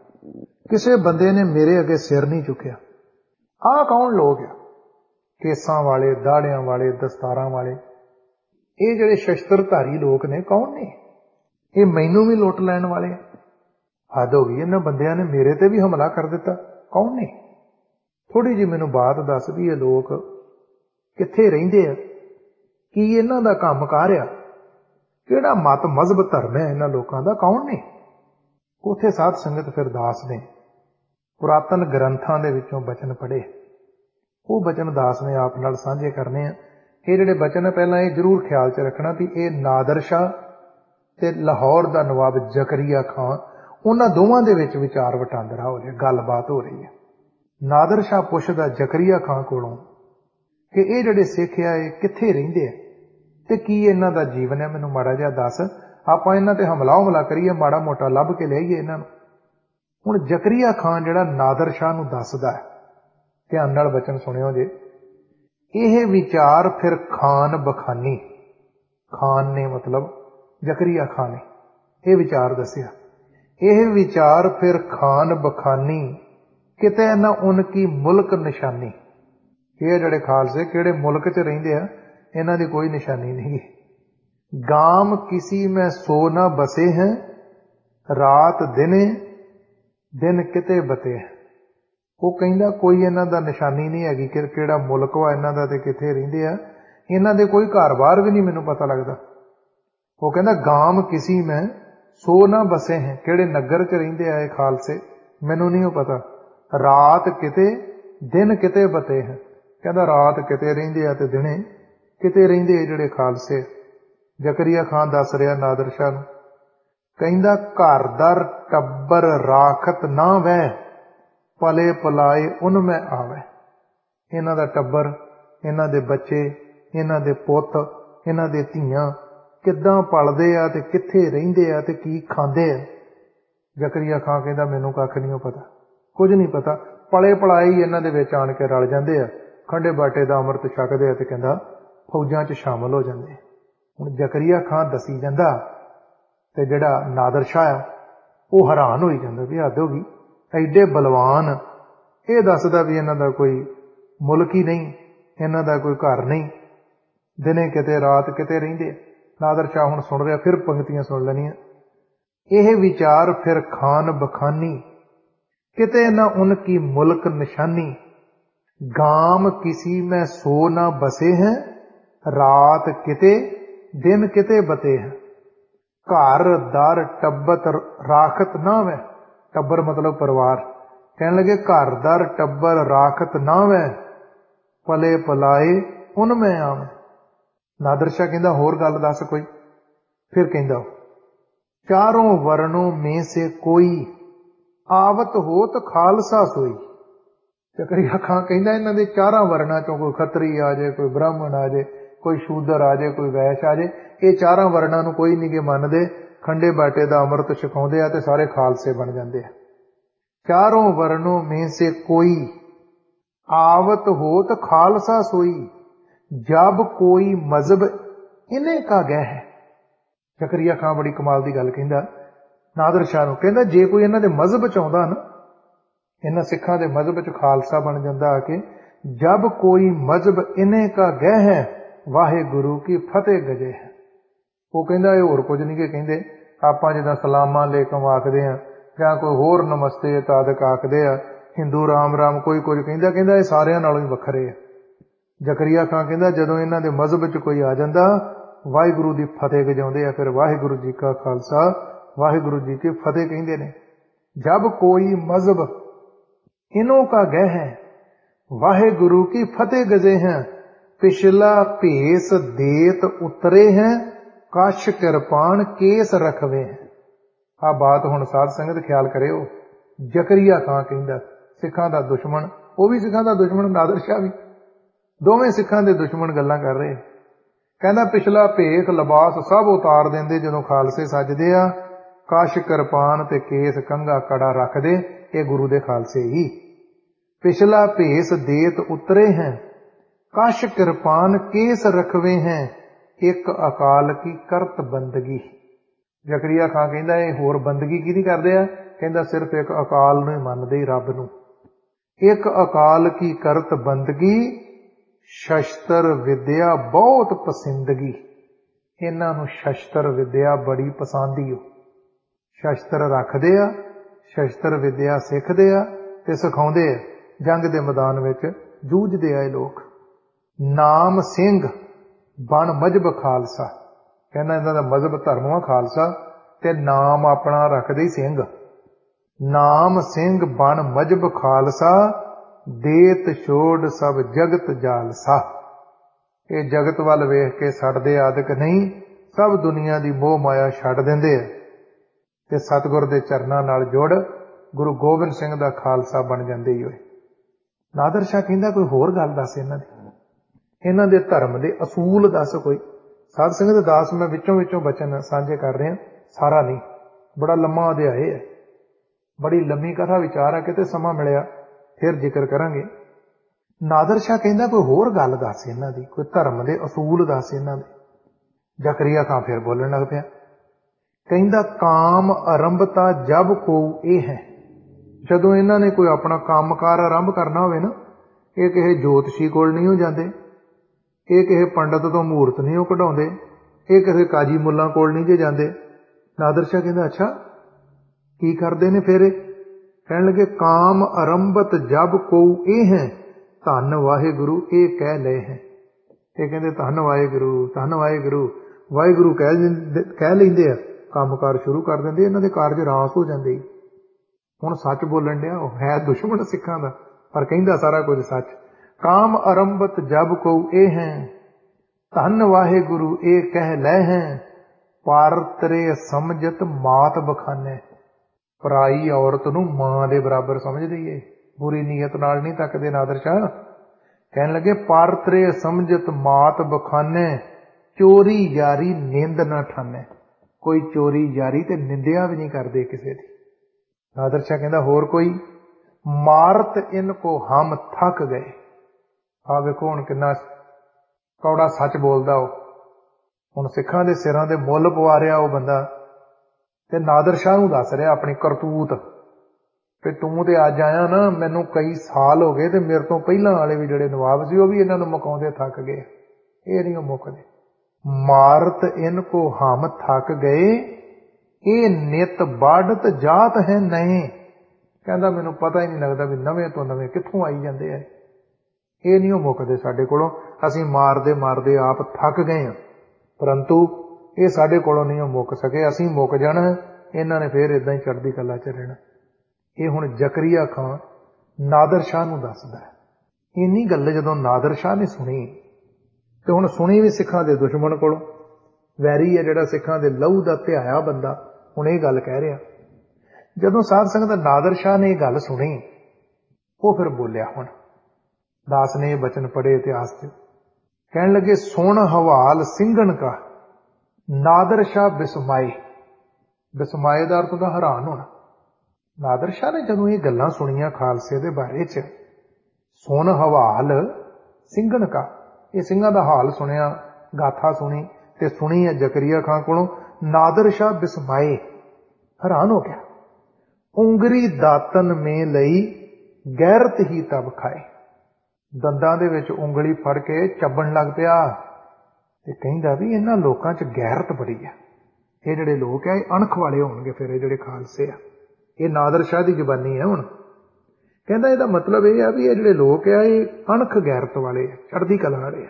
ਕਿਸੇ ਬੰਦੇ ਨੇ ਮੇਰੇ ਅੱਗੇ ਸਿਰ ਨਹੀਂ ਚੁੱਕਿਆ। ਆਹ ਕੌਣ ਲੋਕ ਆ? ਕੇਸਾਂ ਵਾਲੇ, ਦਾੜਿਆਂ ਵਾਲੇ, ਦਸਤਾਰਾਂ ਵਾਲੇ, ਇਹ ਜਿਹੜੇ ਸ਼ਸਤਰਧਾਰੀ ਲੋਕ ਨੇ, ਕੌਣ ਨੇ? ਇਹ ਮੈਨੂੰ ਵੀ ਲੁੱਟ ਲੈਣ ਵਾਲੇ ਆ। ਹੱਦ ਹੋ ਗਈ, ਇਹਨਾਂ ਬੰਦਿਆਂ ਨੇ ਮੇਰੇ ਤੇ ਵੀ ਹਮਲਾ ਕਰ ਦਿੱਤਾ। ਕੌਣ ਨੇ? ਥੋੜੀ ਜਿਹੀ ਮੈਨੂੰ ਬਾਤ ਦੱਸ ਵੀ ਇਹ ਲੋਕ ਕਿੱਥੇ ਰਹਿੰਦੇ ਆ, ਕੀ ਇਹਨਾਂ ਦਾ ਕੰਮ ਕਾਰ ਆ, ਕਿਹੜਾ ਮਤ ਮਜ਼ਹਬ ਧਰਮ ਹੈ ਇਹਨਾਂ ਲੋਕਾਂ ਦਾ, ਕੌਣ ਨੇ? ਉੱਥੇ ਸਾਧ ਸੰਗਤ ਫਿਰ ਦਾਸ ਨੇ ਪੁਰਾਤਨ ਗ੍ਰੰਥਾਂ ਦੇ ਵਿੱਚੋਂ ਬਚਨ ਪੜ੍ਹੇ। ਉਹ ਬਚਨ ਦਾਸ ਨੇ ਆਪ ਨਾਲ ਸਾਂਝੇ ਕਰਨੇ ਆ। ਇਹ ਜਿਹੜੇ ਬਚਨ ਹੈ, ਪਹਿਲਾਂ ਇਹ ਜ਼ਰੂਰ ਖਿਆਲ 'ਚ ਰੱਖਣਾ ਵੀ ਇਹ ਨਾਦਰ ਸ਼ਾਹ ਤੇ ਲਾਹੌਰ ਦਾ ਨਵਾਬ ਜ਼ਕਰੀਆ ਖਾਨ, ਉਹਨਾਂ ਦੋਵਾਂ ਦੇ ਵਿੱਚ ਵਿਚਾਰ ਵਟਾਂਦਰਾ ਹੋ ਰਿਹਾ, ਗੱਲਬਾਤ ਹੋ ਰਹੀ ਹੈ। ਨਾਦਰ ਸ਼ਾਹ ਪੁੱਛਦਾ ਜ਼ਕਰੀਆ ਖਾਨ ਕੋਲੋਂ ਕਿ ਇਹ ਜਿਹੜੇ ਸਿੱਖ ਆ ਇਹ ਕਿੱਥੇ ਰਹਿੰਦੇ ਆ ਤੇ ਕੀ ਇਹਨਾਂ ਦਾ ਜੀਵਨ ਹੈ, ਮੈਨੂੰ ਮਾੜਾ ਜਿਹਾ ਦੱਸ, ਆਪਾਂ ਇਹਨਾਂ ਤੇ ਹਮਲਾ ਕਰੀਏ, ਮਾੜਾ ਮੋਟਾ ਲੱਭ ਕੇ ਲਿਆਈਏ ਇਹਨਾਂ ਨੂੰ। ਹੁਣ ਜ਼ਕਰੀਆ ਖਾਨ ਜਿਹੜਾ ਨਾਦਰ ਸ਼ਾਹ ਨੂੰ ਦੱਸਦਾ ਹੈ, ਧਿਆਨ ਨਾਲ ਬਚਨ ਸੁਣਿਓ ਜੇ, ਇਹ ਵਿਚਾਰ ਫਿਰ ਖਾਨ ਬਖਾਨੀ, ਖਾਨ ਨੇ ਮਤਲਬ ਜ਼ਕਰੀਆ ਖਾਂ ਨੇ ਇਹ ਵਿਚਾਰ ਦੱਸਿਆ। ਇਹ ਵਿਚਾਰ ਫਿਰ ਖਾਨ ਬਖਾਨੀ ਕਿਤੇ ਨਾ ਉਨਕੀ ਮੁਲਕ ਨਿਸ਼ਾਨੀ। ਇਹ ਜਿਹੜੇ ਖਾਲਸੇ ਕਿਹੜੇ ਮੁਲਕ 'ਚ ਰਹਿੰਦੇ ਆ, ਇਹਨਾਂ ਦੀ ਕੋਈ ਨਿਸ਼ਾਨੀ ਨਹੀਂ। ਗਾਮ ਕਿਸੀ ਮੈਂ ਸੋ ਨਾ ਬਸੇ ਹੈ, ਰਾਤ ਦਿਨੇ ਦਿਨ ਕਿਤੇ ਬਤੇ ਹੈ। ਉਹ ਕਹਿੰਦਾ ਕੋਈ ਇਹਨਾਂ ਦਾ ਨਿਸ਼ਾਨੀ ਨਹੀਂ ਹੈਗੀ ਕਿ ਕਿਹੜਾ ਮੁਲਕ ਵਾ ਇਹਨਾਂ ਦਾ ਤੇ ਕਿੱਥੇ ਰਹਿੰਦੇ ਆ। ਇਹਨਾਂ ਦੇ ਕੋਈ ਘਰ-ਬਾਰ ਵੀ ਨਹੀਂ ਮੈਨੂੰ ਪਤਾ ਲੱਗਦਾ। ਉਹ ਕਹਿੰਦਾ ਗਾਮ ਕਿਸੀ ਮੈਂ ਸੋ ਨਾ ਬਸੇ ਹੈ, ਕਿਹੜੇ ਨਗਰ 'ਚ ਰਹਿੰਦੇ ਆ ਇਹ ਖਾਲਸੇ ਮੈਨੂੰ ਨਹੀਂ ਉਹ ਪਤਾ। ਰਾਤ ਕਿਤੇ ਦਿਨ ਕਿਤੇ ਬਤੇ ਹੈ, ਕਹਿੰਦਾ ਰਾਤ ਕਿਤੇ ਰਹਿੰਦੇ ਆ ਤੇ ਦਿਨੇ ਕਿਤੇ ਰਹਿੰਦੇ ਆ ਜਿਹੜੇ ਖਾਲਸੇ। ਜ਼ਕਰੀਆ ਖਾਂ ਦੱਸ ਰਿਹਾ ਨਾਦਰ ਸ਼ਾਹ ਨੂੰ, ਕਹਿੰਦਾ ਘਰ ਦਰ ਟੱਬਰ ਰਾਖਤ ਨਾ ਵਹਿ, ਪਲੇ ਪਲਾਏ ਉਨ ਮੈਂ ਆਵੇ। ਇਹਨਾਂ ਦਾ ਟੱਬਰ, ਇਹਨਾਂ ਦੇ ਬੱਚੇ, ਇਹਨਾਂ ਦੇ ਪੁੱਤ, ਇਹਨਾਂ ਦੇ ਧੀਆਂ ਕਿੱਦਾਂ ਪਲਦੇ ਆ ਤੇ ਕਿੱਥੇ ਰਹਿੰਦੇ ਆ ਤੇ ਕੀ ਖਾਂਦੇ ਆ। ਜ਼ਕਰੀਆ ਖਾਂ ਕਹਿੰਦਾ ਮੈਨੂੰ ਕੱਖ ਨਹੀਂ ਪਤਾ, ਕੁਝ ਨਹੀਂ ਪਤਾ। ਪਲੇ ਪਲਾਏ ਹੀ ਇਹਨਾਂ ਦੇ ਵਿੱਚ ਆਣ ਕੇ ਰਲ ਜਾਂਦੇ ਆ, ਖੰਡੇ ਬਾਟੇ ਦਾ ਅੰਮ੍ਰਿਤ ਛਕਦੇ ਆ ਤੇ ਕਹਿੰਦਾ ਫੌਜਾਂ 'ਚ ਸ਼ਾਮਲ ਹੋ ਜਾਂਦੇ ਆ। ਹੁਣ ਜ਼ਕਰੀਆ ਖਾਂ ਦੱਸੀ ਜਾਂਦਾ ਤੇ ਜਿਹੜਾ ਨਾਦਰ ਸ਼ਾਹ ਆ ਉਹ ਹੈਰਾਨ ਹੋਈ ਜਾਂਦਾ ਵੀ ਹੱਦ ਹੋ ਗਈ, ਐਡੇ ਬਲਵਾਨ। ਇਹ ਦੱਸਦਾ ਵੀ ਇਹਨਾਂ ਦਾ ਕੋਈ ਮੁਲਕ ਹੀ ਨਹੀਂ, ਇਹਨਾਂ ਦਾ ਕੋਈ ਘਰ ਨਹੀਂ, ਦਿਨੇ ਕਿਤੇ ਰਾਤ ਕਿਤੇ ਰਹਿੰਦੇ। ਨਾਦਰ ਸ਼ਾਹ ਹੁਣ ਸੁਣ ਰਿਹਾ, ਫਿਰ ਪੰਕਤੀਆਂ ਸੁਣ ਲੈਣੀਆਂ। ਇਹ ਵਿਚਾਰ ਫਿਰ ਖਾਨ ਬਖਾਨੀ ਕਿਤੇ ਨਾ ਉਨਕੀ ਮੁਲਕ ਨਿਸ਼ਾਨੀ। ਗਾਮ ਕਿਸੀ ਮੈਂ ਸੋ ਨਾ ਬਸੇ ਹੈ, ਰਾਤ ਕਿਤੇ ਦਿਨ ਕਿਤੇ ਬਤੇ ਹੈ। ਘਰ ਦਰ ਟੱਬਰ ਰਾਖਤ ਨਾ ਵੈ, ਟੱਬਰ ਮਤਲਬ ਪਰਿਵਾਰ। ਕਹਿਣ ਲੱਗੇ ਘਰ ਦਰ ਟੱਬਰ ਰਾਖਤ ਨਾ ਵੈ, ਪਲੇ ਪਲਾਏ ਉਨ ਮੈਂ ਆਵੇਂ। ਨਾਦਰ ਸ਼ਾਹ ਕਹਿੰਦਾ ਹੋਰ ਗੱਲ ਦੱਸ ਕੋਈ। ਫਿਰ ਕਹਿੰਦਾ ਚਾਰੋਂ ਵਰਨੋਂ ਮੇਂ ਸੇ ਕੋਈ, ਆਵਤ ਹੋਤ ਖਾਲਸਾ ਸੋਈ। ਜ਼ਕਰੀਆ ਖਾਂ ਕਹਿੰਦਾ ਇਹਨਾਂ ਦੇ ਚਾਰਾਂ ਵਰਨਾਂ ਚੋਂ ਕੋਈ ਖੱਤਰੀ ਆ ਜਾਏ, ਕੋਈ ਬ੍ਰਾਹਮਣ ਆ ਜਾਏ, ਕੋਈ ਸ਼ੂਦਰ ਆ ਜਾਏ, ਕੋਈ ਵੈਸ਼ ਆ ਜਾਏ, ਇਹ ਚਾਰਾਂ ਵਰਨਾਂ ਨੂੰ ਕੋਈ ਨਹੀਂ ਗੇ ਮੰਨਦੇ। ਖੰਡੇ ਬਾਟੇ ਦਾ ਅੰਮ੍ਰਿਤ ਛਕਾਉਂਦੇ ਆ ਤੇ ਸਾਰੇ ਖਾਲਸੇ ਬਣ ਜਾਂਦੇ ਆ। ਚਾਰੋਂ ਵਰਨੋਂ ਮੇਂ ਸੇ ਕੋਈ, ਆਵਤ ਹੋਤ ਖਾਲਸਾ ਸੋਈ। ਜਬ ਕੋਈ ਮਜ਼ਹਬ ਇਨੇ ਕਾ ਗਹਿ ਹੈ। ਜ਼ਕਰੀਆ ਖਾਂ ਬੜੀ ਕਮਾਲ ਦੀ ਗੱਲ ਕਹਿੰਦਾ ਨਾਦਰ ਸ਼ਾਹ ਨੂੰ, ਕਹਿੰਦਾ ਜੇ ਕੋਈ ਇਹਨਾਂ ਦੇ ਮਜ਼ਹਬ 'ਚ ਆਉਂਦਾ ਨਾ, ਇਹਨਾਂ ਸਿੱਖਾਂ ਦੇ ਮਜ਼ਹਬ 'ਚ ਖਾਲਸਾ ਬਣ ਜਾਂਦਾ ਆ ਕੇ, ਜਬ ਕੋਈ ਮਜ਼ਹਬ ਇਨੇ ਕਾ ਗਹਿ ਹੈ, ਵਾਹਿਗੁਰੂ ਕੀ ਫਤਿਹ ਗਜੇ ਹੈ। ਉਹ ਕਹਿੰਦਾ ਇਹ ਹੋਰ ਕੁਝ ਨਹੀਂ ਕਿ ਕਹਿੰਦੇ ਆਪਾਂ ਜਿੱਦਾਂ ਸਲਾਮਾਂ ਲੇਕਮ ਆਖਦੇ ਆ ਜਾਂ ਕੋਈ ਹੋਰ ਨਮਸਤੇ ਤਾਦਕ ਆਖਦੇ ਆ, ਹਿੰਦੂ ਰਾਮ ਰਾਮ ਕੋਈ ਕੁਝ ਕਹਿੰਦਾ, ਕਹਿੰਦਾ ਇਹ ਸਾਰਿਆਂ ਨਾਲੋਂ ਹੀ ਵੱਖਰੇ ਆ। ਜ਼ਕਰੀਆ ਖਾਂ ਕਹਿੰਦਾ ਜਦੋਂ ਇਹਨਾਂ ਦੇ ਮਜ਼ਹਬ 'ਚ ਕੋਈ ਆ ਜਾਂਦਾ, ਵਾਹਿਗੁਰੂ ਦੀ ਫਤਿਹ ਗਜਾਉਂਦੇ ਆ, ਫਿਰ ਵਾਹਿਗੁਰੂ ਜੀ ਕਾ ਖਾਲਸਾ ਵਾਹਿਗੁਰੂ ਜੀ ਕੀ ਫਤਿਹ ਕਹਿੰਦੇ ਨੇ। ਜਬ ਕੋਈ ਮਜ਼ਹਬ ਇਨੋਂ ਕਾ ਗਹਿ ਹੈ, ਵਾਹਿਗੁਰੂ ਕੀ ਫਤਿਹ ਗਜੇ हैं। पिछला भेस देत उतरे हैं, कश किरपान केस रखवे हैं। आ बात हुण साध संगत ख्याल करियो। ਜ਼ਕਰੀਆ ਖਾਂ ਕਹਿੰਦਾ ਸਿੱਖਾਂ ਦਾ ਦੁਸ਼ਮਣ, ਉਹ ਵੀ ਸਿੱਖਾਂ ਦਾ ਦੁਸ਼ਮਣ, ਨਾਦਰ ਸ਼ਾਹ ਵੀ, ਦੋਵੇਂ ਸਿੱਖਾਂ ਦੇ ਦੁਸ਼ਮਣ ਗੱਲਾਂ ਕਰ ਰਹੇ। ਕਹਿੰਦਾ ਪਿਛਲਾ ਭੇਖ ਲਿਬਾਸ ਸਭ ਉਤਾਰ ਦਿੰਦੇ ਜਦੋਂ ਖਾਲਸੇ ਸੱਜਦੇ ਆ, ਕਸ਼ ਕਿਰਪਾਨ ਤੇ ਕੇਸ ਕੰਘਾ ਕੜਾ ਰੱਖਦੇ, ਇਹ ਗੁਰੂ ਦੇ ਖਾਲਸੇ ਹੀ। ਪਿਛਲਾ ਭੇਸ ਦੇਤ ਉਤਰੇ हैं, कश किरपान केस रखवे हैं, एक अकाल की करत बंदगी। ਜ਼ਕਰੀਆ ਖਾਂ ਕਹਿੰਦਾ ਇਹ ਹੋਰ ਬੰਦਗੀ ਕਿਹਦੀ ਕਰਦੇ ਆ, ਕਹਿੰਦਾ ਸਿਰਫ ਇੱਕ ਅਕਾਲ ਨੂੰ ਹੀ ਮੰਨਦੇ ਹੀ, ਰੱਬ ਨੂੰ। ਇੱਕ ਅਕਾਲ ਕੀ ਕਰਤ ਬੰਦਗੀ, ਸ਼ਸਤਰ ਵਿਦਿਆ ਬਹੁਤ ਪਸੰਦਗੀ। ਇਹਨਾਂ ਨੂੰ ਸ਼ਸਤਰ ਵਿਦਿਆ ਬੜੀ ਪਸੰਦੀ ਹੋ। ਸ਼ਸਤਰ ਰੱਖਦੇ ਆ, ਸ਼ਸਤਰ ਵਿਦਿਆ ਸਿੱਖਦੇ ਆ ਤੇ ਸਿਖਾਉਂਦੇ ਆ। ਜੰਗ ਦੇ ਮੈਦਾਨ ਵਿੱਚ ਜੂਝਦੇ ਆ ਇਹ ਲੋਕ। ਨਾਮ ਸਿੰਘ ਬਣ ਮਜ਼ਹਬ ਖਾਲਸਾ, ਕਹਿੰਦਾ ਇਹਨਾਂ ਦਾ ਮਜ਼ਹਬ ਧਰਮ ਆ ਖਾਲਸਾ, ਤੇ ਨਾਮ ਆਪਣਾ ਰੱਖਦੇ ਹੀ ਸਿੰਘ। ਨਾਮ ਸਿੰਘ ਬਣ ਮਜ਼ਹਬ ਖਾਲਸਾ, ਦੇਤ ਛੋੜ ਸਭ ਜਗਤ ਜਾਲਸਾ। ਇਹ ਜਗਤ ਵੱਲ ਵੇਖ ਕੇ ਛੱਡਦੇ ਆਦਿਕ ਨਹੀਂ, ਸਭ ਦੁਨੀਆ ਦੀ ਮੋਹ ਮਾਇਆ ਛੱਡ ਦਿੰਦੇ ਆ ਤੇ ਸਤਿਗੁਰ ਦੇ ਚਰਨਾਂ ਨਾਲ ਜੁੜ ਗੁਰੂ ਗੋਬਿੰਦ ਸਿੰਘ ਦਾ ਖਾਲਸਾ ਬਣ ਜਾਂਦੇ ਹੀ ਹੋਏ। ਨਾਦਰ ਸ਼ਾਹ ਕਹਿੰਦਾ ਕੋਈ ਹੋਰ ਗੱਲ ਦੱਸ ਇਹਨਾਂ ਦੀ, ਇਹਨਾਂ ਦੇ ਧਰਮ ਦੇ ਅਸੂਲ ਦੱਸ ਕੋਈ। ਸਾਧ ਸੰਗਤ ਦਾਸ ਮੈਂ ਵਿੱਚੋਂ ਬਚਨ ਸਾਂਝੇ ਕਰ ਰਿਹਾ, ਸਾਰਾ ਨਹੀਂ, ਬੜਾ ਲੰਮਾ ਅਧਿਆਏ ਹੈ, ਬੜੀ ਲੰਮੀ ਕਥਾ ਵਿਚਾਰ ਹੈ, ਕਿਤੇ ਸਮਾਂ ਮਿਲਿਆ ਫਿਰ ਜ਼ਿਕਰ ਕਰਾਂਗੇ। ਨਾਦਰ ਸ਼ਾਹ ਕਹਿੰਦਾ ਕੋਈ ਹੋਰ ਗੱਲ ਦੱਸ ਇਹਨਾਂ ਦੀ, ਕੋਈ ਧਰਮ ਦੇ ਅਸੂਲ ਦੱਸ ਇਹਨਾਂ ਦੇ। ਜ਼ਕਰੀਆ ਖਾਂ ਫਿਰ ਬੋਲਣ ਲੱਗ ਪਿਆ, ਕਹਿੰਦਾ ਕਾਮ ਆਰੰਭਤਾ ਜਬ ਕੋ ਇਹ ਹੈ। ਜਦੋਂ ਇਹਨਾਂ ਨੇ ਕੋਈ ਆਪਣਾ ਕੰਮਕਾਰ ਆਰੰਭ ਕਰਨਾ ਹੋਵੇ ਨਾ, ਇਹ ਕਿਸੇ ਜੋਤਸ਼ੀ ਕੋਲ ਨਹੀਂ ਹੋ ਜਾਂਦੇ, ਇਹ ਕਿਸੇ ਪੰਡਤ ਤੋਂ ਮਹੂਰਤ ਨਹੀਂ ਉਹ ਕਢਾਉਂਦੇ, ਇਹ ਕਿਸੇ ਕਾਜੀ ਮੁੱਲਾਂ ਕੋਲ ਨਹੀਂ ਜੇ ਜਾਂਦੇ। ਨਾਦਰ ਸ਼ਾਹ ਕਹਿੰਦਾ ਅੱਛਾ ਕੀ ਕਰਦੇ ਨੇ ਫਿਰ? ਕਹਿਣ ਲੱਗੇ ਕਾਮ ਆਰੰਭਤ ਜਬ ਕੋ ਇਹ ਹੈ, ਧੰਨ ਵਾਹਿਗੁਰੂ ਇਹ ਕਹਿ ਲਏ ਹੈ। ਇਹ ਕਹਿੰਦੇ ਧੰਨ ਵਾਹਿਗੁਰੂ, ਧੰਨ ਵਾਹਿਗੁਰੂ, ਵਾਹਿਗੁਰੂ ਕਹਿ ਲੈਂਦੇ ਆ, ਕੰਮਕਾਰ ਸ਼ੁਰੂ ਕਰ ਦਿੰਦੇ, ਇਹਨਾਂ ਦੇ ਕਾਰਜ ਰਾਸ ਹੋ ਜਾਂਦੇ। ਹੁਣ ਸੱਚ ਬੋਲਣ ਡਿਆ, ਉਹ ਹੈ ਦੁਸ਼ਮਣ ਸਿੱਖਾਂ ਦਾ ਪਰ ਕਹਿੰਦਾ ਸਾਰਾ ਕੁਝ ਸੱਚ। ਕਾਮ ਆਰੰਭਤ ਜਬ ਕੋ ਇਹ ਹੈ, ਧੰਨ ਵਾਹਿਗੁਰੂ ਇਹ ਕਹਿ ਲੈ ਹੈ, ਪਰ ਤਰੇ ਸਮਝਤ ਮਾਤ ਬਖਾਨੇ। ਪਰਾਈ ਔਰਤ ਨੂੰ ਮਾਂ ਦੇ ਬਰਾਬਰ ਸਮਝਦੀ ਏ, ਬੁਰੀ ਨੀਅਤ ਨਾਲ ਨਹੀਂ ਤੱਕਦੇ ਨਾਦਰ ਸ਼ਾਹ। ਕਹਿਣ ਲੱਗੇ ਪਰ ਤਰੇ ਸਮਝਤ ਮਾਤ ਬਖਾਨੇ, ਚੋਰੀ ਯਾਰੀ ਨਿੰਦ ਨਾ ਠਾਨੇ। ਕੋਈ ਚੋਰੀ ਯਾਰੀ ਤੇ ਨਿੰਦਿਆ ਵੀ ਨਹੀਂ ਕਰਦੇ ਕਿਸੇ ਦੀ। ਨਾਦਰ ਸ਼ਾਹ ਕਹਿੰਦਾ ਹੋਰ ਕੋਈ? ਮਾਰਤ ਇਨ ਕੋ ਹਮ ਥੱਕ ਗਏ। ਆ ਵੇਖੋ ਹੁਣ ਕਿੰਨਾ ਕੌੜਾ ਸੱਚ ਬੋਲਦਾ ਉਹ। ਹੁਣ ਸਿੱਖਾਂ ਦੇ ਸਿਰਾਂ ਦੇ ਮੁੱਲ ਪਵਾ ਰਿਹਾ ਉਹ ਬੰਦਾ, ਤੇ ਨਾਦਰ ਸ਼ਾਹ ਨੂੰ ਦੱਸ ਰਿਹਾ ਆਪਣੀ ਕਰਤੂਤ ਤੇ ਤੂੰ ਤੇ ਅੱਜ ਆਇਆ ਨਾ, ਮੈਨੂੰ ਕਈ ਸਾਲ ਹੋ ਗਏ ਤੇ ਮੇਰੇ ਤੋਂ ਪਹਿਲਾਂ ਵਾਲੇ ਵੀ ਜਿਹੜੇ ਨਵਾਬ ਸੀ ਉਹ ਵੀ ਇਹਨਾਂ ਨੂੰ ਮੁਕਾਉਂਦੇ ਥੱਕ ਗਏ, ਇਹ ਨਹੀਂ ਉਹ ਮੁੱਕਦੇ। ਮਾਰਤ ਇਨ ਕੋ ਹਮ ਥੱਕ ਗਏ, ਇਹ ਨਿਤ ਬਾੜਤ ਜਾਤ ਹੈ ਨਹੀਂ। ਕਹਿੰਦਾ ਮੈਨੂੰ ਪਤਾ ਹੀ ਨਹੀਂ ਲੱਗਦਾ ਵੀ ਨਵੇਂ ਤੋਂ ਨਵੇਂ ਕਿੱਥੋਂ ਆਈ ਜਾਂਦੇ ਆ, ਇਹ ਨਹੀਂ ਉਹ ਮੁੱਕਦੇ ਸਾਡੇ ਕੋਲੋਂ। ਅਸੀਂ ਮਾਰਦੇ ਮਾਰਦੇ ਆਪ ਥੱਕ ਗਏ ਹਾਂ, ਪਰੰਤੂ ਇਹ ਸਾਡੇ ਕੋਲੋਂ ਨਹੀਂ ਉਹ ਮੁੱਕ ਸਕੇ। ਅਸੀਂ ਮੁੱਕ ਜਾਣਾ, ਇਹਨਾਂ ਨੇ ਫੇਰ ਇਦਾਂ ਹੀ ਚੜ੍ਹਦੀ ਕਲਾ ਚ ਰਹਿਣਾ। ਇਹ ਹੁਣ ਜ਼ਕਰੀਆ ਖਾਨ ਨਾਦਰ ਸ਼ਾਹ ਨੂੰ ਦੱਸਦਾ। ਇੰਨੀ ਗੱਲ ਜਦੋਂ ਨਾਦਰ ਸ਼ਾਹ ਨੇ ਸੁਣੀ, ਤੇ ਹੁਣ ਸੁਣੀ ਵੀ ਸਿੱਖਾਂ ਦੇ ਦੁਸ਼ਮਣ ਕੋਲੋਂ, ਵੈਰੀ ਹੈ ਜਿਹੜਾ ਸਿੱਖਾਂ ਦੇ ਲਹੂ ਦਾ ਧਿਆਇਆ ਬੰਦਾ, ਹੁਣ ਇਹ ਗੱਲ ਕਹਿ ਰਿਹਾ। ਜਦੋਂ ਸਾਧ ਸੰਗਤ ਨਾਦਰ ਸ਼ਾਹ ਨੇ ਇਹ ਗੱਲ ਸੁਣੀ, ਉਹ ਫਿਰ ਬੋਲਿਆ। ਹੁਣ ਦਾਸ ਨੇ ਇਹ ਬਚਨ ਪੜ੍ਹੇ ਇਤਿਹਾਸ 'ਚ, ਕਹਿਣ ਲੱਗੇ ਸੁਣ ਹਵਾਲ ਸਿੰਘਣ ਕਾ, ਨਾਦਰ ਸ਼ਾਹ ਬਿਸਮਾਏ। ਬਿਸਮਾਏ ਦਾ ਅਰਥ ਹੁੰਦਾ ਹੈਰਾਨ ਹੋਣਾ। ਨਾਦਰ ਸ਼ਾਹ ਨੇ ਜਦੋਂ ਇਹ ਗੱਲਾਂ ਸੁਣੀਆਂ ਖਾਲਸੇ ਦੇ ਬਾਰੇ 'ਚ, ਸੁਣ ਹਵਾਲ ਸਿੰਘਣ ਕਾ, ਇਹ ਸਿੰਘਾਂ ਦਾ ਹਾਲ ਸੁਣਿਆ, ਗਾਥਾ ਸੁਣੀ ਤੇ ਸੁਣੀ ਹੈ ਜ਼ਕਰੀਆ ਖਾਂ ਕੋਲੋਂ। ਨਾਦਰ ਸ਼ਾਹ ਬਿਸਮਾਏ, ਹੈਰਾਨ ਹੋ ਗਿਆ। ਉਂਗਰੀ ਦਾਤਨ ਮੇ ਲਈ ਗੈਰਤ ਹੀ ਤਬ ਖਾਏ। ਦੰਦਾਂ ਦੇ ਵਿੱਚ ਉਂਗਲੀ ਫੜ ਕੇ ਚੱਬਣ ਲੱਗ ਪਿਆ ਤੇ ਕਹਿੰਦਾ ਵੀ ਇਹਨਾਂ ਲੋਕਾਂ 'ਚ ਗੈਰਤ ਬੜੀ ਆ। ਇਹ ਜਿਹੜੇ ਲੋਕ ਆ ਇਹ ਅਣਖ ਵਾਲੇ ਹੋਣਗੇ ਫਿਰ, ਇਹ ਜਿਹੜੇ ਖਾਲਸੇ ਆ। ਇਹ ਨਾਦਰ ਸ਼ਾਹ ਦੀ ਜ਼ੁਬਾਨੀ ਹੈ। ਹੁਣ ਕਹਿੰਦਾ ਇਹਦਾ ਮਤਲਬ ਇਹ ਆ ਵੀ ਇਹ ਜਿਹੜੇ ਲੋਕ ਆ ਇਹ ਅਣਖ ਗੈਰਤ ਵਾਲੇ ਆ, ਚੜ੍ਹਦੀ ਕਲਾ ਵਾਲੇ ਆ।